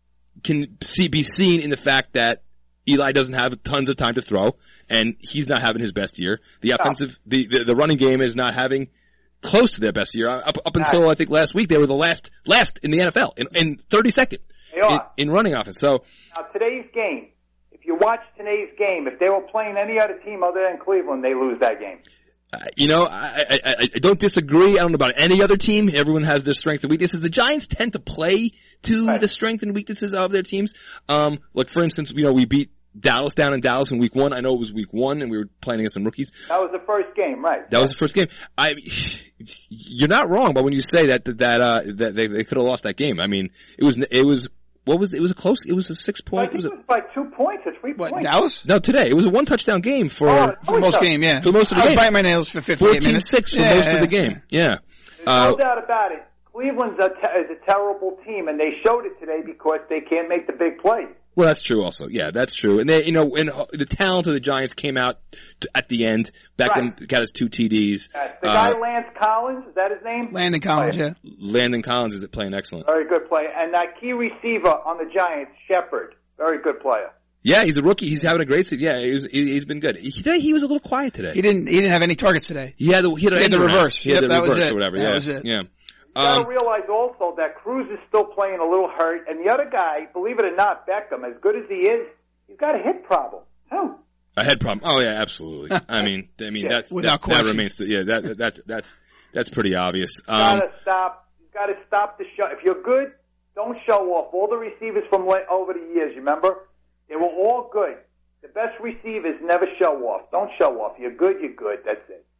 can see, be seen in the fact that Eli doesn't have tons of time to throw and he's not having his best year. The offensive, the, the, the running game is not having close to their best year. Up, up until I think last week, they were the last, last in the N F L in, in thirty-second They are. in, in running offense. So, Now, today's game, if you watch today's game, if they were playing any other team other than Cleveland, they lose that game. Uh, you know, I, I, I I don't disagree. I don't know about any other team. Everyone has their strengths and weaknesses. The Giants tend to play to Right. the strengths and weaknesses of their teams. Um, like for instance, you know, we beat Dallas down in Dallas in week one. I know it was week one and we were playing against some rookies. That was the first game, right? That was the first game. I, you're not wrong, but when you say that, that, uh, that they, they could have lost that game. I mean, it was, it was, what was, it was a close, it was a six I point, think was it it? was by two points or three What, points. Dallas? No, today. It was a one touchdown game for, Oh, For most game, yeah. For most of the I was game. biting my nails for fifty-eight fourteen minutes. six for Yeah, most yeah, of the game. Yeah. There's Uh, no doubt about it. Cleveland's a te- is a terrible team, and they showed it today because they can't make the big plays. Well, that's true also. Yeah, that's true. And they, you know, and uh, the talent of the Giants came out t- at the end. Beckham Right. got his two T Ds. Uh, the Uh, guy Lance Collins, is that his name? Landon Collins, yeah. Landon Collins is playing excellent. Very good player. And that key receiver on the Giants, Shepard, very good player. Yeah, he's a rookie. He's having a great season. Yeah, he was, he, he's been good. He, today he was a little quiet today. He didn't. He didn't have any targets today. He had the, he had, He had the end around. reverse. He had Yep, the that was reverse it. or whatever. That yeah. was it. Yeah. You got to Um, realize also that Cruz is still playing a little hurt, and the other guy, believe it or not, Beckham, as good as he is, he's got a hip problem too. a head problem. Oh yeah, absolutely. I mean, I mean Yeah, that's, without that, that question. remains. The, yeah, that, that that's that's that's pretty obvious. You Um, gotta stop. You gotta stop the show. If you're good, don't show off. All the receivers from la- over the years, you remember, they were all good. The best receivers never show off. Don't show off. You're good. You're good. That's it.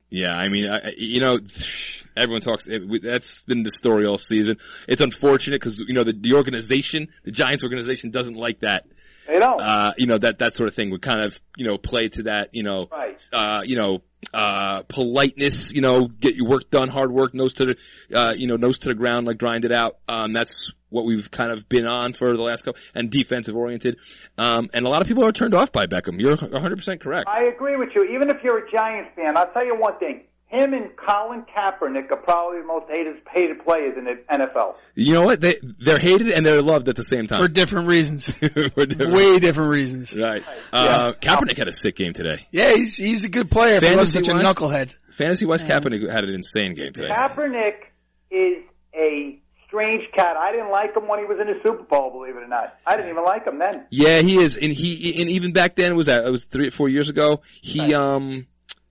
Yeah, I mean, I, you know, everyone talks. It, that's been the story all season. It's unfortunate because you know the, the organization, the Giants organization, doesn't like that. They don't. Uh, you know that that sort of thing would kind of you know play to that. You know, right. uh, you know, uh, politeness. You know, get your work done, hard work, nose to the, uh, you know, nose to the ground, like grind it out. Um, that's what we've kind of been on for the last couple, and defensive oriented. Um, and a lot of people are turned off by Beckham. You're one hundred percent correct. I agree with you. Even if you're a Giants fan, I'll tell you one thing. Him and Colin Kaepernick are probably the most hated, hated players in the N F L. You know what? They, they're hated and they're loved at the same time. For different reasons. For different Way different reasons. Right. Uh, Kaepernick had a sick game today. Yeah, he's he's a good player. If he wasn't such a knucklehead. Fantasy-wise, yeah. Kaepernick had an insane game today. Kaepernick is a strange cat. I didn't like him when he was in the Super Bowl, believe it or not. I didn't even like him then. Yeah, he is. And he and even back then, was that it was three or four years ago, he right. um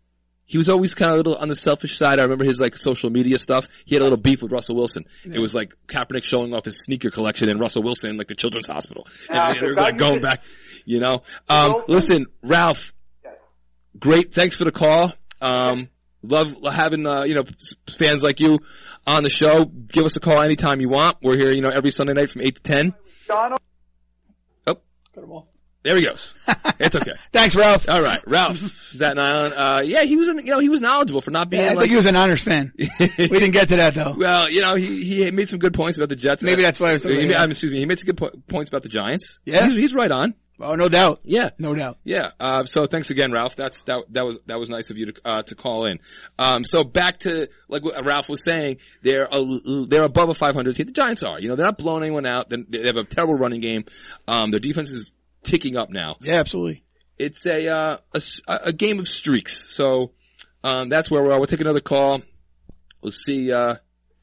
he was always kind of a little on the selfish side. I remember his like social media stuff. He had a little beef with Russell Wilson. Yeah. It was like Kaepernick showing off his sneaker collection and Russell Wilson in like the children's hospital. Yeah, and, and it was like going back, you know. Um listen, Ralph, yes. Great, thanks for the call. Um Love having, uh, you know, fans like you on the show. Give us a call anytime you want. We're here, you know, every Sunday night from eight to ten. Donald. Oh. Cut him off. There he goes. It's okay. Thanks, Ralph. All right. Ralph, Staten Island. Uh, yeah, he was, in, you know, he was knowledgeable for not being yeah, I like, think he was an Niners fan. We didn't get to that, though. Well, you know, he, he made some good points about the Jets. Maybe that's why I was he, yeah. Excuse me. He made some good po- points about the Giants. Yeah. He's, he's right on. Oh, no doubt. Yeah, no doubt. Yeah. Uh, so thanks again, Ralph. That's that. That was that was nice of you to uh, to call in. Um, so back to like what Ralph was saying, they're a, they're above a five hundred team. The Giants are. You know, they're not blowing anyone out. They have a terrible running game. Um, their defense is ticking up now. Yeah, absolutely. It's a uh, a, a game of streaks. So um, that's where we are. We'll take another call. We'll see. Uh,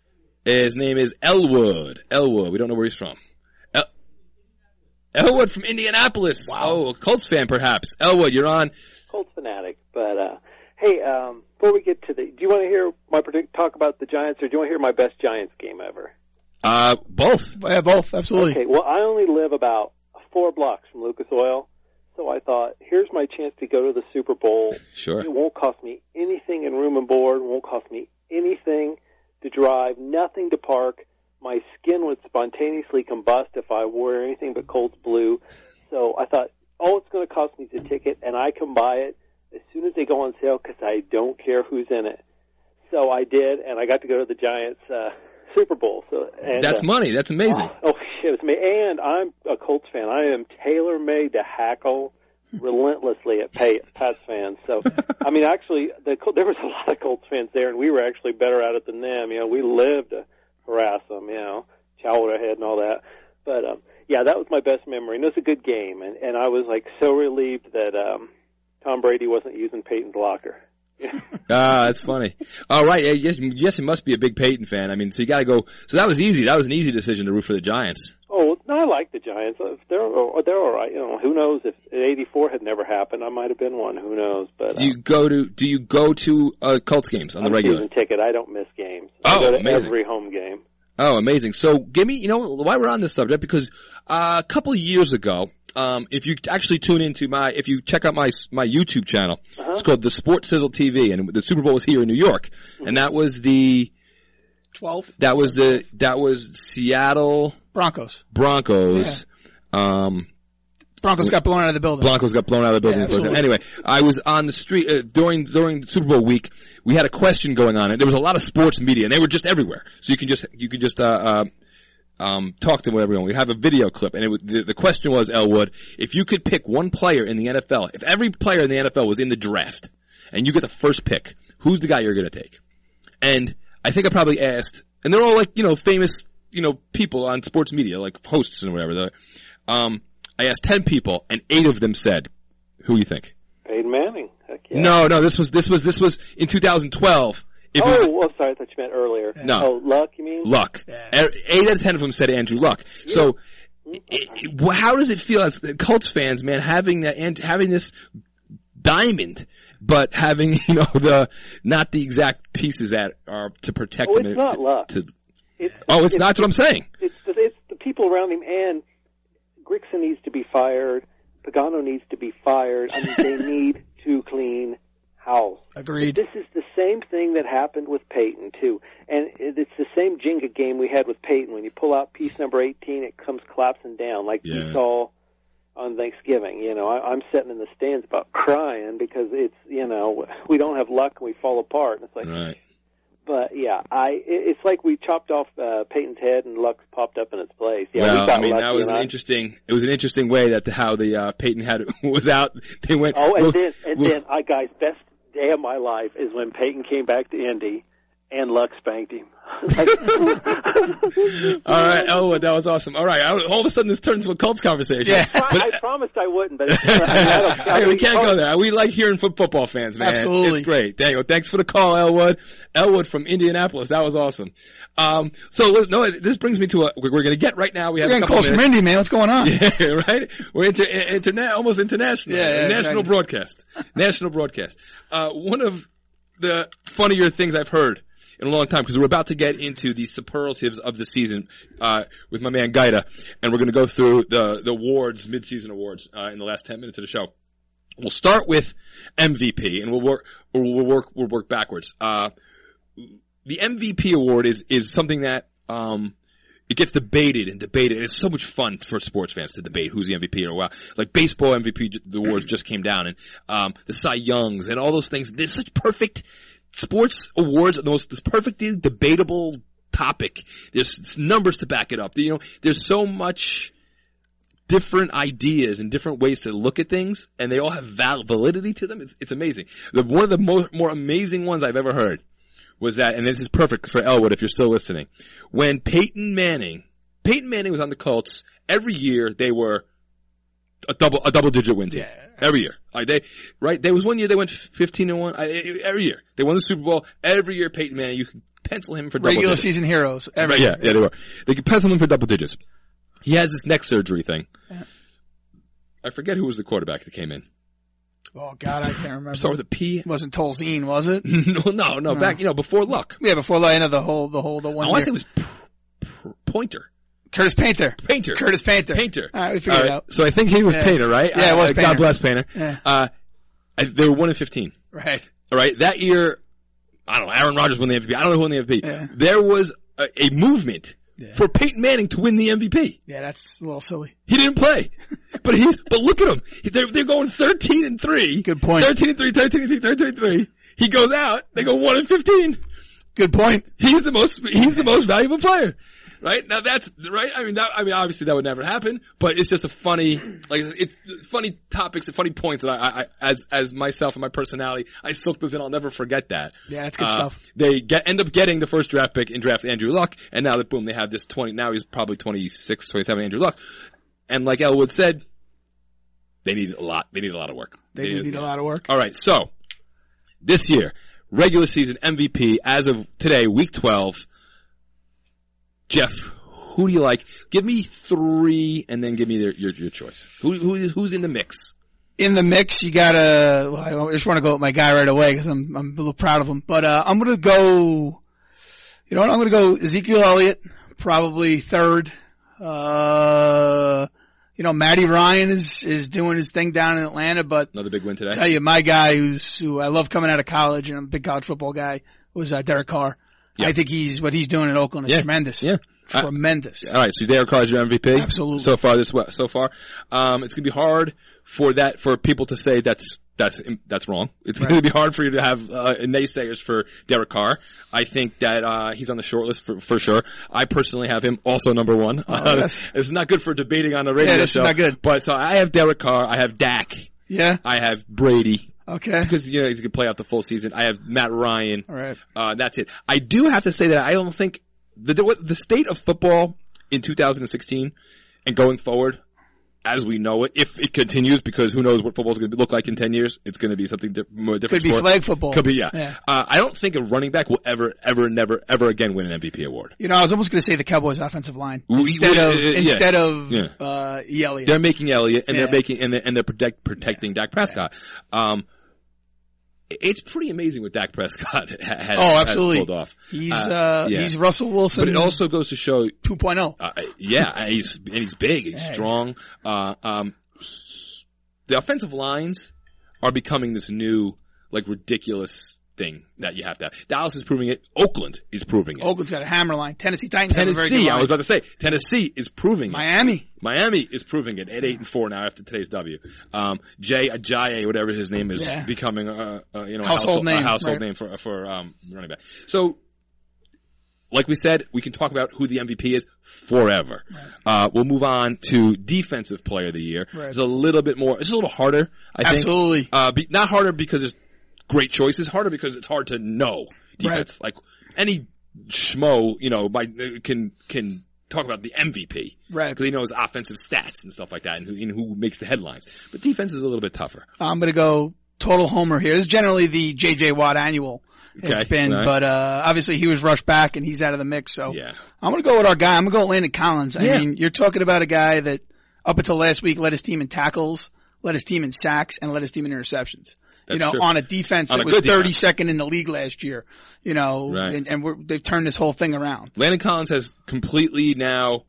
his name is Elwood. Elwood. We don't know where he's from. Elwood from Indianapolis. Wow. Oh, a Colts fan, perhaps. Elwood, you're on. Colts fanatic. But, uh, hey, um, before we get to the, do you want to hear my predict, talk about the Giants, or do you want to hear my best Giants game ever? Uh, both. Yeah, both. Absolutely. Okay, well, I only live about four blocks from Lucas Oil, so I thought, here's my chance to go to the Super Bowl. Sure. It won't cost me anything in room and board. It won't cost me anything to drive, nothing to park. My skin would spontaneously combust if I wore anything but Colts blue. So I thought, oh, it's going to cost me the ticket, and I can buy it as soon as they go on sale because I don't care who's in it. So I did, and I got to go to the Giants uh, Super Bowl. So and, That's uh, money. That's amazing. Oh, oh, shit, it's me. And I'm a Colts fan. I am tailor-made to hackle relentlessly at Pay, Pats fans. So, I mean, actually, the, there was a lot of Colts fans there, and we were actually better at it than them. You know, we lived to harass them, you know, chow their head and all that. But, um, yeah, that was my best memory. And it was a good game. And, and I was, like, so relieved that um, Tom Brady wasn't using Peyton's locker. Ah, that's funny. All right. Yeah, yes, yes, he must be a big Peyton fan. I mean, so you got to go. So that was easy. That was an easy decision to root for the Giants. Oh, no, I like the Giants. They're they're all right. You know, who knows if eighty-four had never happened, I might have been one. Who knows? But do you um, go to do you go to uh, Colts games on I'm the regular? Season ticket. I don't miss games. Oh, I go to amazing. every home game. Oh, amazing. So give me, you know, why we're on this subject, because uh, a couple of years ago, um, if you actually tune into my, if you check out my my YouTube channel, uh-huh. It's called the Sports Sizzle T V, and the Super Bowl was here in New York, mm-hmm. and that was the twelve. That was the that was Seattle Broncos. Broncos. Yeah. Um, Broncos got blown out of the building. Broncos got blown out of the building. Yeah, anyway, I was on the street uh, during during Super Bowl week. We had a question going on, and there was a lot of sports media, and they were just everywhere. So you can just you can just uh, uh um talk to everyone. We have a video clip, and it was, the, the question was, Elwood, if you could pick one player in the N F L, if every player in the N F L was in the draft, and you get the first pick, who's the guy you're going to take? And I think I probably asked, and they're all like you know famous you know people on sports media, like hosts and whatever. Um. I asked ten people, and eight of them said, "Who do you think?" Peyton Manning. Heck yeah. No, no. This was this was this was in two thousand twelve. If oh, it was, well, sorry, I thought you meant earlier. No. Oh, Luck, you mean? Luck. Yeah. Eight out of ten of them said Andrew Luck. Yeah. So, it, it, how does it feel as Colts fans, man, having that and having this diamond, but having you know the not the exact pieces that are to protect oh, them? It's not to, Luck. To, it's, oh, it's, it's not. That's what I'm saying. It's the, it's the people around him, and Grigson needs to be fired. Pagano needs to be fired. I mean, they need to clean house. Agreed. But this is the same thing that happened with Peyton, too. And it's the same Jenga game we had with Peyton. When you pull out piece number eighteen, it comes collapsing down like Yeah. we saw on Thanksgiving. You know, I, I'm sitting in the stands about crying because it's, you know, we don't have luck and we fall apart. And it's like, Right. But, yeah, I it, it's like we chopped off uh, Peyton's head and luck popped up in its place. Yeah, we well, got I mean, lucky that was and an I- interesting. It was an interesting way that the, how the uh, Peyton had was out. They went. Oh, and well, then, and well, then, I guys, best day of my life is when Peyton came back to Indy and Luck spanked him. all right, Elwood, that was awesome. All right, I, all of a sudden this turns into a Colts conversation. Yeah. I, I promised I wouldn't, but it's, I, I don't, I Hey, we mean, can't go there. We like hearing foot- football fans, man. Absolutely. It's great. There you go. Thanks for the call, Elwood. Elwood from Indianapolis. That was awesome. Um, so, li- no, this brings me to a, we're, we're going to get right now. We have We're a getting couple close from minutes. Indy, man. What's going on? Yeah, right? We're inter, internet, almost international. Yeah, yeah, National exactly. broadcast. National broadcast. Uh, one of the funnier things I've heard in a long time, because we're about to get into the superlatives of the season uh, with my man Gaida, and we're going to go through the, the awards, mid-season awards, uh, in the last ten minutes of the show. We'll start with M V P, and we'll work, we'll work, we'll work backwards. Uh, the M V P award is, is something that, um, it gets debated and debated, and it's so much fun for sports fans to debate who's the M V P or well, like baseball M V P j- the awards just came down, and um, the Cy Youngs and all those things. There's such perfect sports awards, are the most this perfectly debatable topic. There's numbers to back it up. You know, there's so much different ideas and different ways to look at things, and they all have val- validity to them. It's, it's amazing. The, one of the more, more amazing ones I've ever heard was that, and this is perfect for Elwood if you're still listening, when Peyton Manning, Peyton Manning was on the Colts, every year they were a double, a double digit win team. Yeah. Every year. Like they, right? There was one year they went fifteen and one. Every year. They won the Super Bowl. Every year Peyton Manning, you could pencil him for double Regular digits. season heroes. Every Right, yeah, yeah, they were. They could pencil him for double digits. He has this neck surgery thing. Yeah. I forget who was the quarterback that came in. Oh, God, I can't remember. Start with a P. It wasn't Tolzien, was it? no, no, no, back, you know, before Luck. Yeah, before the end of the whole, the whole, the one I want to year. say it was P- P- Pointer. Curtis Painter. Painter. Curtis Painter. Painter. All right, we figured All it right, out. So I think he was Yeah. Painter, right? Yeah, it was uh, Painter. God bless Painter. Yeah. Uh, I, they were one and fifteen. Right. All right. That year, I don't know, Aaron Rodgers won the M V P. I don't know who won the M V P. Yeah. There was a, a movement Yeah. for Peyton Manning to win the M V P. Yeah, that's a little silly. He didn't play. But he, but look at him. They're, they're going thirteen and three. Good point. thirteen and three, thirteen and three, thirteen and three. He goes out, they go one and fifteen. Good point. He's the most, he's the most valuable player. Right? Now that's, right? I mean, that, I mean, obviously that would never happen, but it's just a funny, like, it's funny topics and funny points that I, I, as, as myself and my personality, I soak those in. I'll never forget that. Yeah, that's good Uh, stuff. They get, end up getting the first draft pick and draft Andrew Luck, and now that boom, they have this twenty, now he's probably twenty-six, twenty-seven Andrew Luck. And like Elwood said, they need a lot, they need a lot of work. They do need a lot of work. All right, so this year, regular season M V P as of today, week twelve. Jeff, who do you like? Give me three, and then give me your your, your choice. Who, who who's in the mix? In the mix, you gotta, well, I just want to go with my guy right away because I'm, I'm a little proud of him. But, uh, I'm gonna go, you know what, I'm gonna go Ezekiel Elliott, probably third. Uh, you know, Matty Ryan is, is doing his thing down in Atlanta, but Another big win today. I tell you, my guy who's, who I love coming out of college and I'm a big college football guy was, uh, Derek Carr. Yeah. I think he's, what he's doing in Oakland is Yeah. tremendous. Yeah. Tremendous. All right, so Derek Carr is your M V P. Absolutely. So far this so far, um, it's gonna be hard for that for people to say that's that's that's wrong. It's Right. gonna be hard for you to have uh, naysayers for Derek Carr. I think that uh, he's on the short list for for sure. I personally have him also number one. Oh, Uh, that's- it's not good for debating on a radio Yeah, this is show. not good. But so I have Derek Carr. I have Dak. Yeah. I have Brady. Okay. Because, you know, he could play out the full season. I have Matt Ryan. All right. Uh, that's it. I do have to say that I don't think the, the, the state of football in two thousand sixteen and going forward, as we know it, if it continues, because who knows what football is going to look like in ten years, it's going to be something di- more different. Could be sport. flag football. Could be, yeah. Yeah. Uh, I don't think a running back will ever, ever, never, ever again win an M V P award. You know, I was almost going to say the Cowboys' offensive line We- instead we- of uh, yeah. instead of Yeah. uh, E. Elliott. They're making Elliott, and Yeah. they're making, and they're, and they're protect, protecting Dak Prescott. Um, it's pretty amazing what Dak Prescott has, Oh, absolutely. has pulled off. He's Uh, uh, yeah. he's Russell Wilson. But it also goes to show, two point oh. uh, yeah, and he's and he's big, he's Yeah. strong. Uh, um, the offensive lines are becoming this new like ridiculous thing that you have to have. Dallas is proving it. Oakland is proving it. Oakland's got a hammer line. Tennessee Titans have a very good Tennessee, line. I was about to say, Tennessee is proving Miami. it. Miami is proving it at eight and four now after today's W. Um, Jay Ajayi, whatever his name is, Yeah. becoming a, a you know Household a household name, a household right. name for for um, running back. So, like we said, we can talk about who the M V P is forever. Right. Uh, we'll move on to Defensive Player of the Year. Right. It's a little bit more. It's a little harder. I think. Absolutely. Uh, be, not harder because there's great choices. Harder because it's hard to know defense. Like any schmo, you know, by can can talk about the M V P, right? Because he knows offensive stats and stuff like that, and who, and who makes the headlines. But defense is a little bit tougher. I'm going to go total homer here. This is generally the J J. Watt annual. Okay, it's been, right. but uh obviously he was rushed back and he's out of the mix. So yeah. I'm going to go with our guy. I'm going to go with Landon Collins. I Yeah. mean, you're talking about a guy that up until last week led his team in tackles, led his team in sacks, and led his team in interceptions. That's you know, true. on a defense On that a was good defense. thirty-second in the league last year. You know, Right. and, and we're, they've turned this whole thing around. Landon Collins has completely now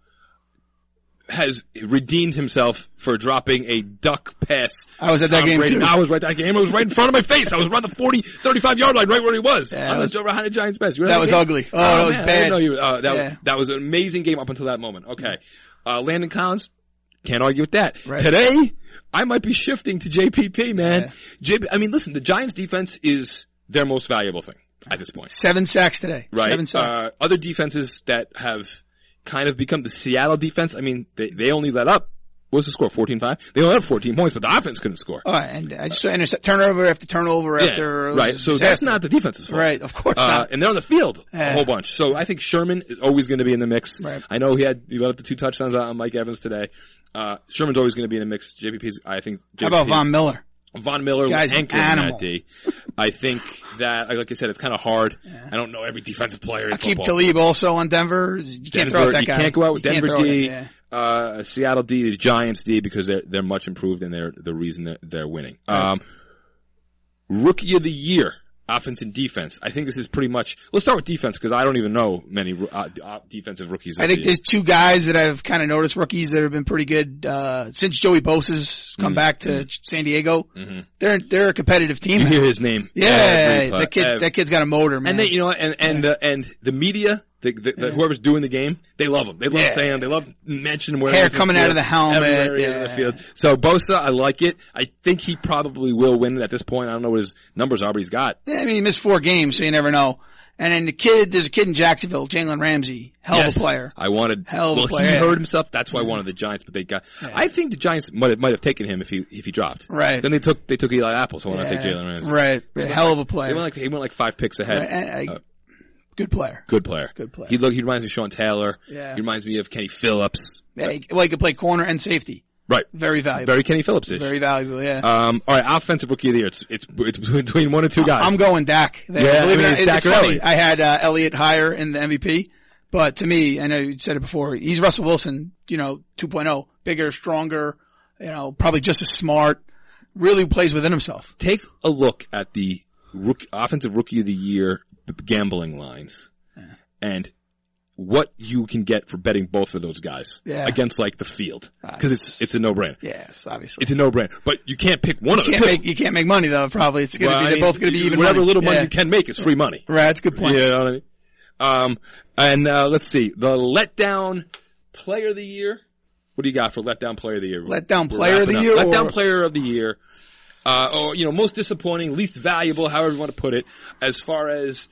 has redeemed himself for dropping a duck pass. I was at that Tom game Brady. too. I was right at that game. It was right in front of my face. I was around the forty, thirty-five yard line, right where he was. Yeah, on that was- the behind the Giants bench. You were at that was game? ugly. Oh, that was man, I bad. didn't know you, uh, that, Yeah. was, that was an amazing game up until that moment. Okay. Uh, Landon Collins, can't argue with that. Right. Today, I might be shifting to J P P, man. Yeah. J P, I mean, listen, the Giants defense is their most valuable thing at this point. Seven sacks today. Right. Seven sacks. Uh, other defenses that have kind of become the Seattle defense, I mean, they, they only let up, what was the score, fourteen five? They only let up fourteen points, but the offense couldn't score. Oh, and I just saw intercept, turnover after turnover Yeah, after. it was right. a So that's disaster. not the defense's fault. Right, of course uh, not. And they're on the field Yeah. a whole bunch. So I think Sherman is always going to be in the mix. Right. I know he had he let up the two touchdowns on Mike Evans today. Uh, Sherman's always going to be in the mix. J P P's, I think. How J P P, about Von Miller? Von Miller Guy's was an anchoring animal. that D. I think that, like I said, it's kind of hard. I don't know every defensive player in Akeem football. Talib also on Denver. You can't Denver, throw at that you guy. can't go out with You can't Denver throw at D, him, yeah. uh, Seattle D, the Giants D, because they're they're much improved and they're the reason that they're winning. Right. Um, Rookie of the Year, offense and defense. I think this is pretty much. Let's start with defense because I don't even know many uh, uh, defensive rookies. of I think the year. there's two guys that I've kind of noticed, rookies that have been pretty good uh since Joey Bosa's come Mhm. back to San Diego. Mhm. They're they're a competitive team. You now. hear his name. Yeah, every play, that kid every- that kid's got a motor, man. And they, you know, and and uh, and the media, the, the, the, whoever's doing the game, they love him. They love Yeah. saying, they love mentioning where Hair he's in coming out field, of the helmet, every area of yeah. the field. So Bosa, I like it. I think he probably will win it at this point. I don't know what his numbers are, but he's got. Yeah, I mean, he missed four games, so you never know. And then the kid, there's a kid in Jacksonville, Jalen Ramsey, hell yes, of a player. I wanted. Hell of a well, player, he yeah. hurt himself. That's why I wanted the Giants, but they got. Yeah. I think the Giants might have, might have taken him if he if he dropped. Right. Then they took they took Eli Apple, so why not Yeah. take Jalen Ramsey? Right. He went Hell like- of a player. He went like he went like five picks ahead. Right, and, uh, Uh, Good player. Good player. Good player. He look. He reminds me of Sean Taylor. Yeah. He reminds me of Kenny Phillips. Yeah, he, well, he could play corner and safety. Right. Very valuable. Very Kenny Phillips-ish. Very valuable, yeah. Um, all right, offensive rookie of the year. It's it's, it's between one and two guys. I'm going Dak. There. Yeah, Believe I it mean, or not, it's it's Dak or funny. Elliott. I had uh, Elliott higher in the M V P, but to me, I know you said it before, he's Russell Wilson, you know, two point oh. Bigger, stronger, you know, probably just as smart, really plays within himself. Take a look at the rookie, offensive rookie of the year gambling lines and what you can get for betting both of those guys Yeah. against like the field. Because it's it's a no-brainer. Yes, obviously. It's a no-brainer. But you can't pick one You of the can't two. make, you can't make money though, probably. It's gonna Well, be, I they're mean, both gonna be even whatever money. little money Yeah. you can make is free money. Right, that's a good point. You know what I mean? Um, and uh, let's see. The letdown player of the year. What do you got for letdown player of the year? Letdown We're player of wrapping the up. year Letdown or- player of the year. Uh, or, you know, most disappointing, least valuable, however you want to put it, as far as,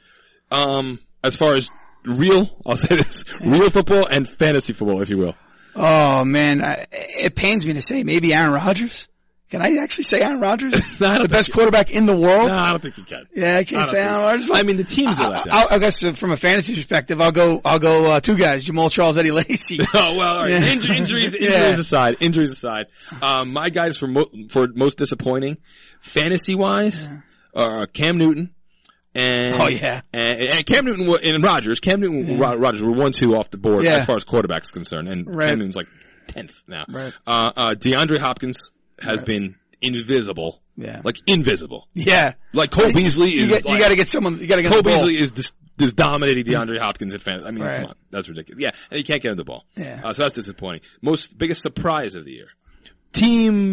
um, as far as real, I'll say this, real football and fantasy football, if you will. Oh man, I, it pains me to say maybe Aaron Rodgers. Can I actually say Aaron Rodgers? No, I don't the best think quarterback in the world? No, I don't think you can. Yeah, I I can't don't say think- Aaron Rodgers. I mean, the teams are I, let down. I, I guess from a fantasy perspective, I'll go. I'll go uh, two guys: Jamal Charles, Eddie Lacy. Oh well, all right. Yeah. Inju- injuries, injuries Yeah. aside, injuries aside. Um, my guys for mo- for most disappointing, fantasy wise, are Cam Newton and Oh, yeah. and, and Cam Newton wa- and Rodgers. Cam Newton, and Ro- Rodgers were one two off the board Yeah. as far as quarterbacks concerned, and Right. Cam Newton's like tenth now. Right. Uh, uh, DeAndre Hopkins has Right. been invisible. Yeah. Like invisible. Yeah, Like Cole Beasley you is. Get, like, you got to get someone. You got to get Cole the ball. Beasley is this, this dominating DeAndre Hopkins in fantasy. I mean, Right. come on, that's ridiculous. Yeah, and he can't get him the ball. Yeah. Uh, so that's disappointing. Most biggest surprise of the year. Team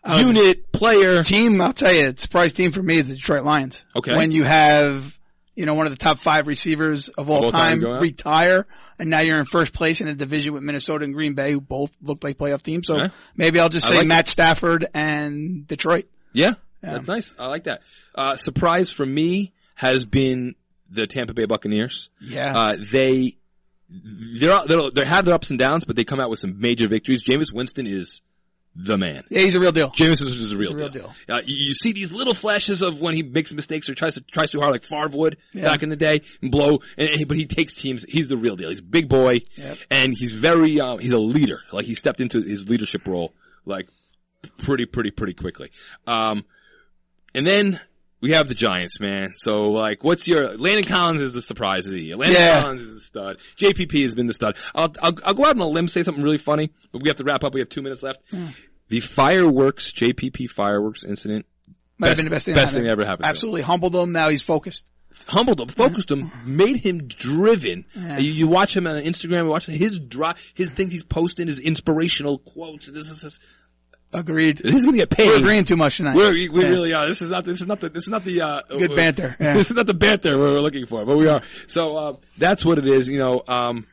Uh, Unit, player. Team, I'll tell you, surprise team for me is the Detroit Lions. Okay. When you have, you know, one of the top five receivers of all, Of all time time go out. retire, and now you're in first place in a division with Minnesota and Green Bay, who both look like playoff teams. So Okay. maybe I'll just I say like Matt Stafford and Detroit. Yeah, Yeah. that's nice. I like that. Uh, surprise for me has been the Tampa Bay Buccaneers. Yeah. Uh, they, they're, they're, they have their ups and downs, but they come out with some major victories. Jameis Winston is the man. Yeah, he's a real deal. Jameis Winston is a real He's a real deal. deal. Uh, you, you see these little flashes of when he makes mistakes or tries to tries too hard, like Favre would Yeah. back in the day, and blow. And, and- but he takes teams. He's the real deal. He's a big boy, Yep. and he's very. Um, he's a leader. Like he stepped into his leadership role like pretty, pretty, pretty quickly. Um, and then we have the Giants, man. So like, what's your Landon Collins is the surprise of the year. Landon Yeah. Collins is the stud. J P P has been the stud. I'll, I'll I'll go out on a limb, say something really funny, but we have to wrap up. We have two minutes left. Hmm. The fireworks, J P P fireworks incident, Might have best, been the best thing, best that thing that ever happened. Absolutely humbled him. Now he's focused. To him. Humbled him, focused him, made him driven. Yeah. You, you watch him on Instagram, you watch his dri his things he's posting, his inspirational quotes. This is his, Agreed. He's gonna get paid. We're agreeing too much tonight. We're, we we Yeah. really are. This is not. This is not the. This is not the. Uh, Good uh, banter. Yeah. This is not the banter we're looking for, but we are. So uh, that's what it is. You know. Um,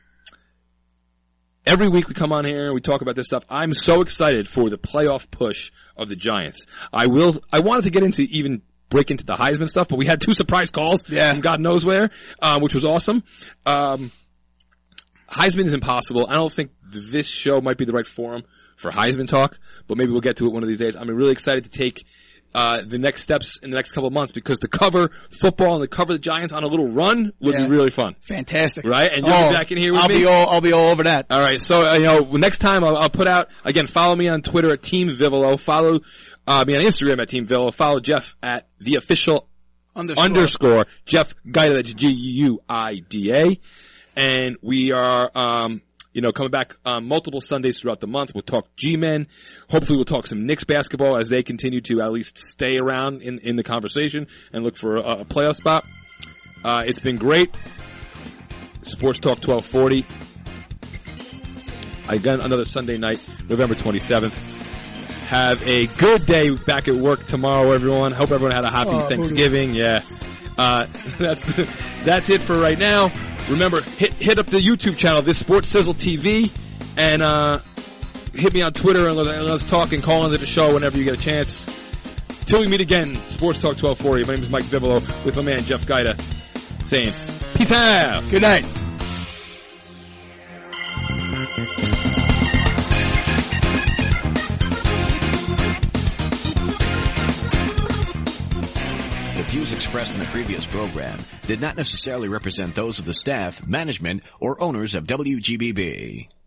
every week we come on here and we talk about this stuff. I'm so excited for the playoff push of the Giants. I will. I wanted to get into even break into the Heisman stuff, but we had two surprise calls Yeah. from God knows where, um, which was awesome. Um, Heisman is impossible. I don't think this show might be the right forum for Heisman talk, but maybe we'll get to it one of these days. I'm really excited to take uh, the next steps in the next couple of months because to cover football and to cover the Giants on a little run would Yeah. be really fun. Fantastic. Right? And you'll Oh, be back in here with I'll me? Be all, I'll be all over that. All right. So, uh, you know, next time I'll, I'll put out, again, follow me on Twitter at Team Vivolo. Follow uh, me on Instagram at Team Vivolo. Follow Jeff at the official Underscore. underscore Jeff Guida. That's G U I D A. And we are, um, you know, coming back um, multiple Sundays throughout the month. We'll talk G-Men. Hopefully we'll talk some Knicks basketball as they continue to at least stay around in, in the conversation and look for a, a playoff spot. Uh, it's been great. Sports Talk twelve forty. Again, another Sunday night, November twenty-seventh. Have a good day back at work tomorrow, everyone. Hope everyone had a happy Oh, Thanksgiving. Yeah. Uh, that's that's it for right now. Remember, hit hit up the YouTube channel, This Sports Sizzle T V, and uh, hit me on Twitter and let, and let's talk and call into the show whenever you get a chance. Till we meet again, Sports Talk twelve forty. My name is Mike Vivolo with my man Jeff Guida saying, peace out. Good night. The views expressed in the previous program did not necessarily represent those of the staff, management, or owners of W G B B.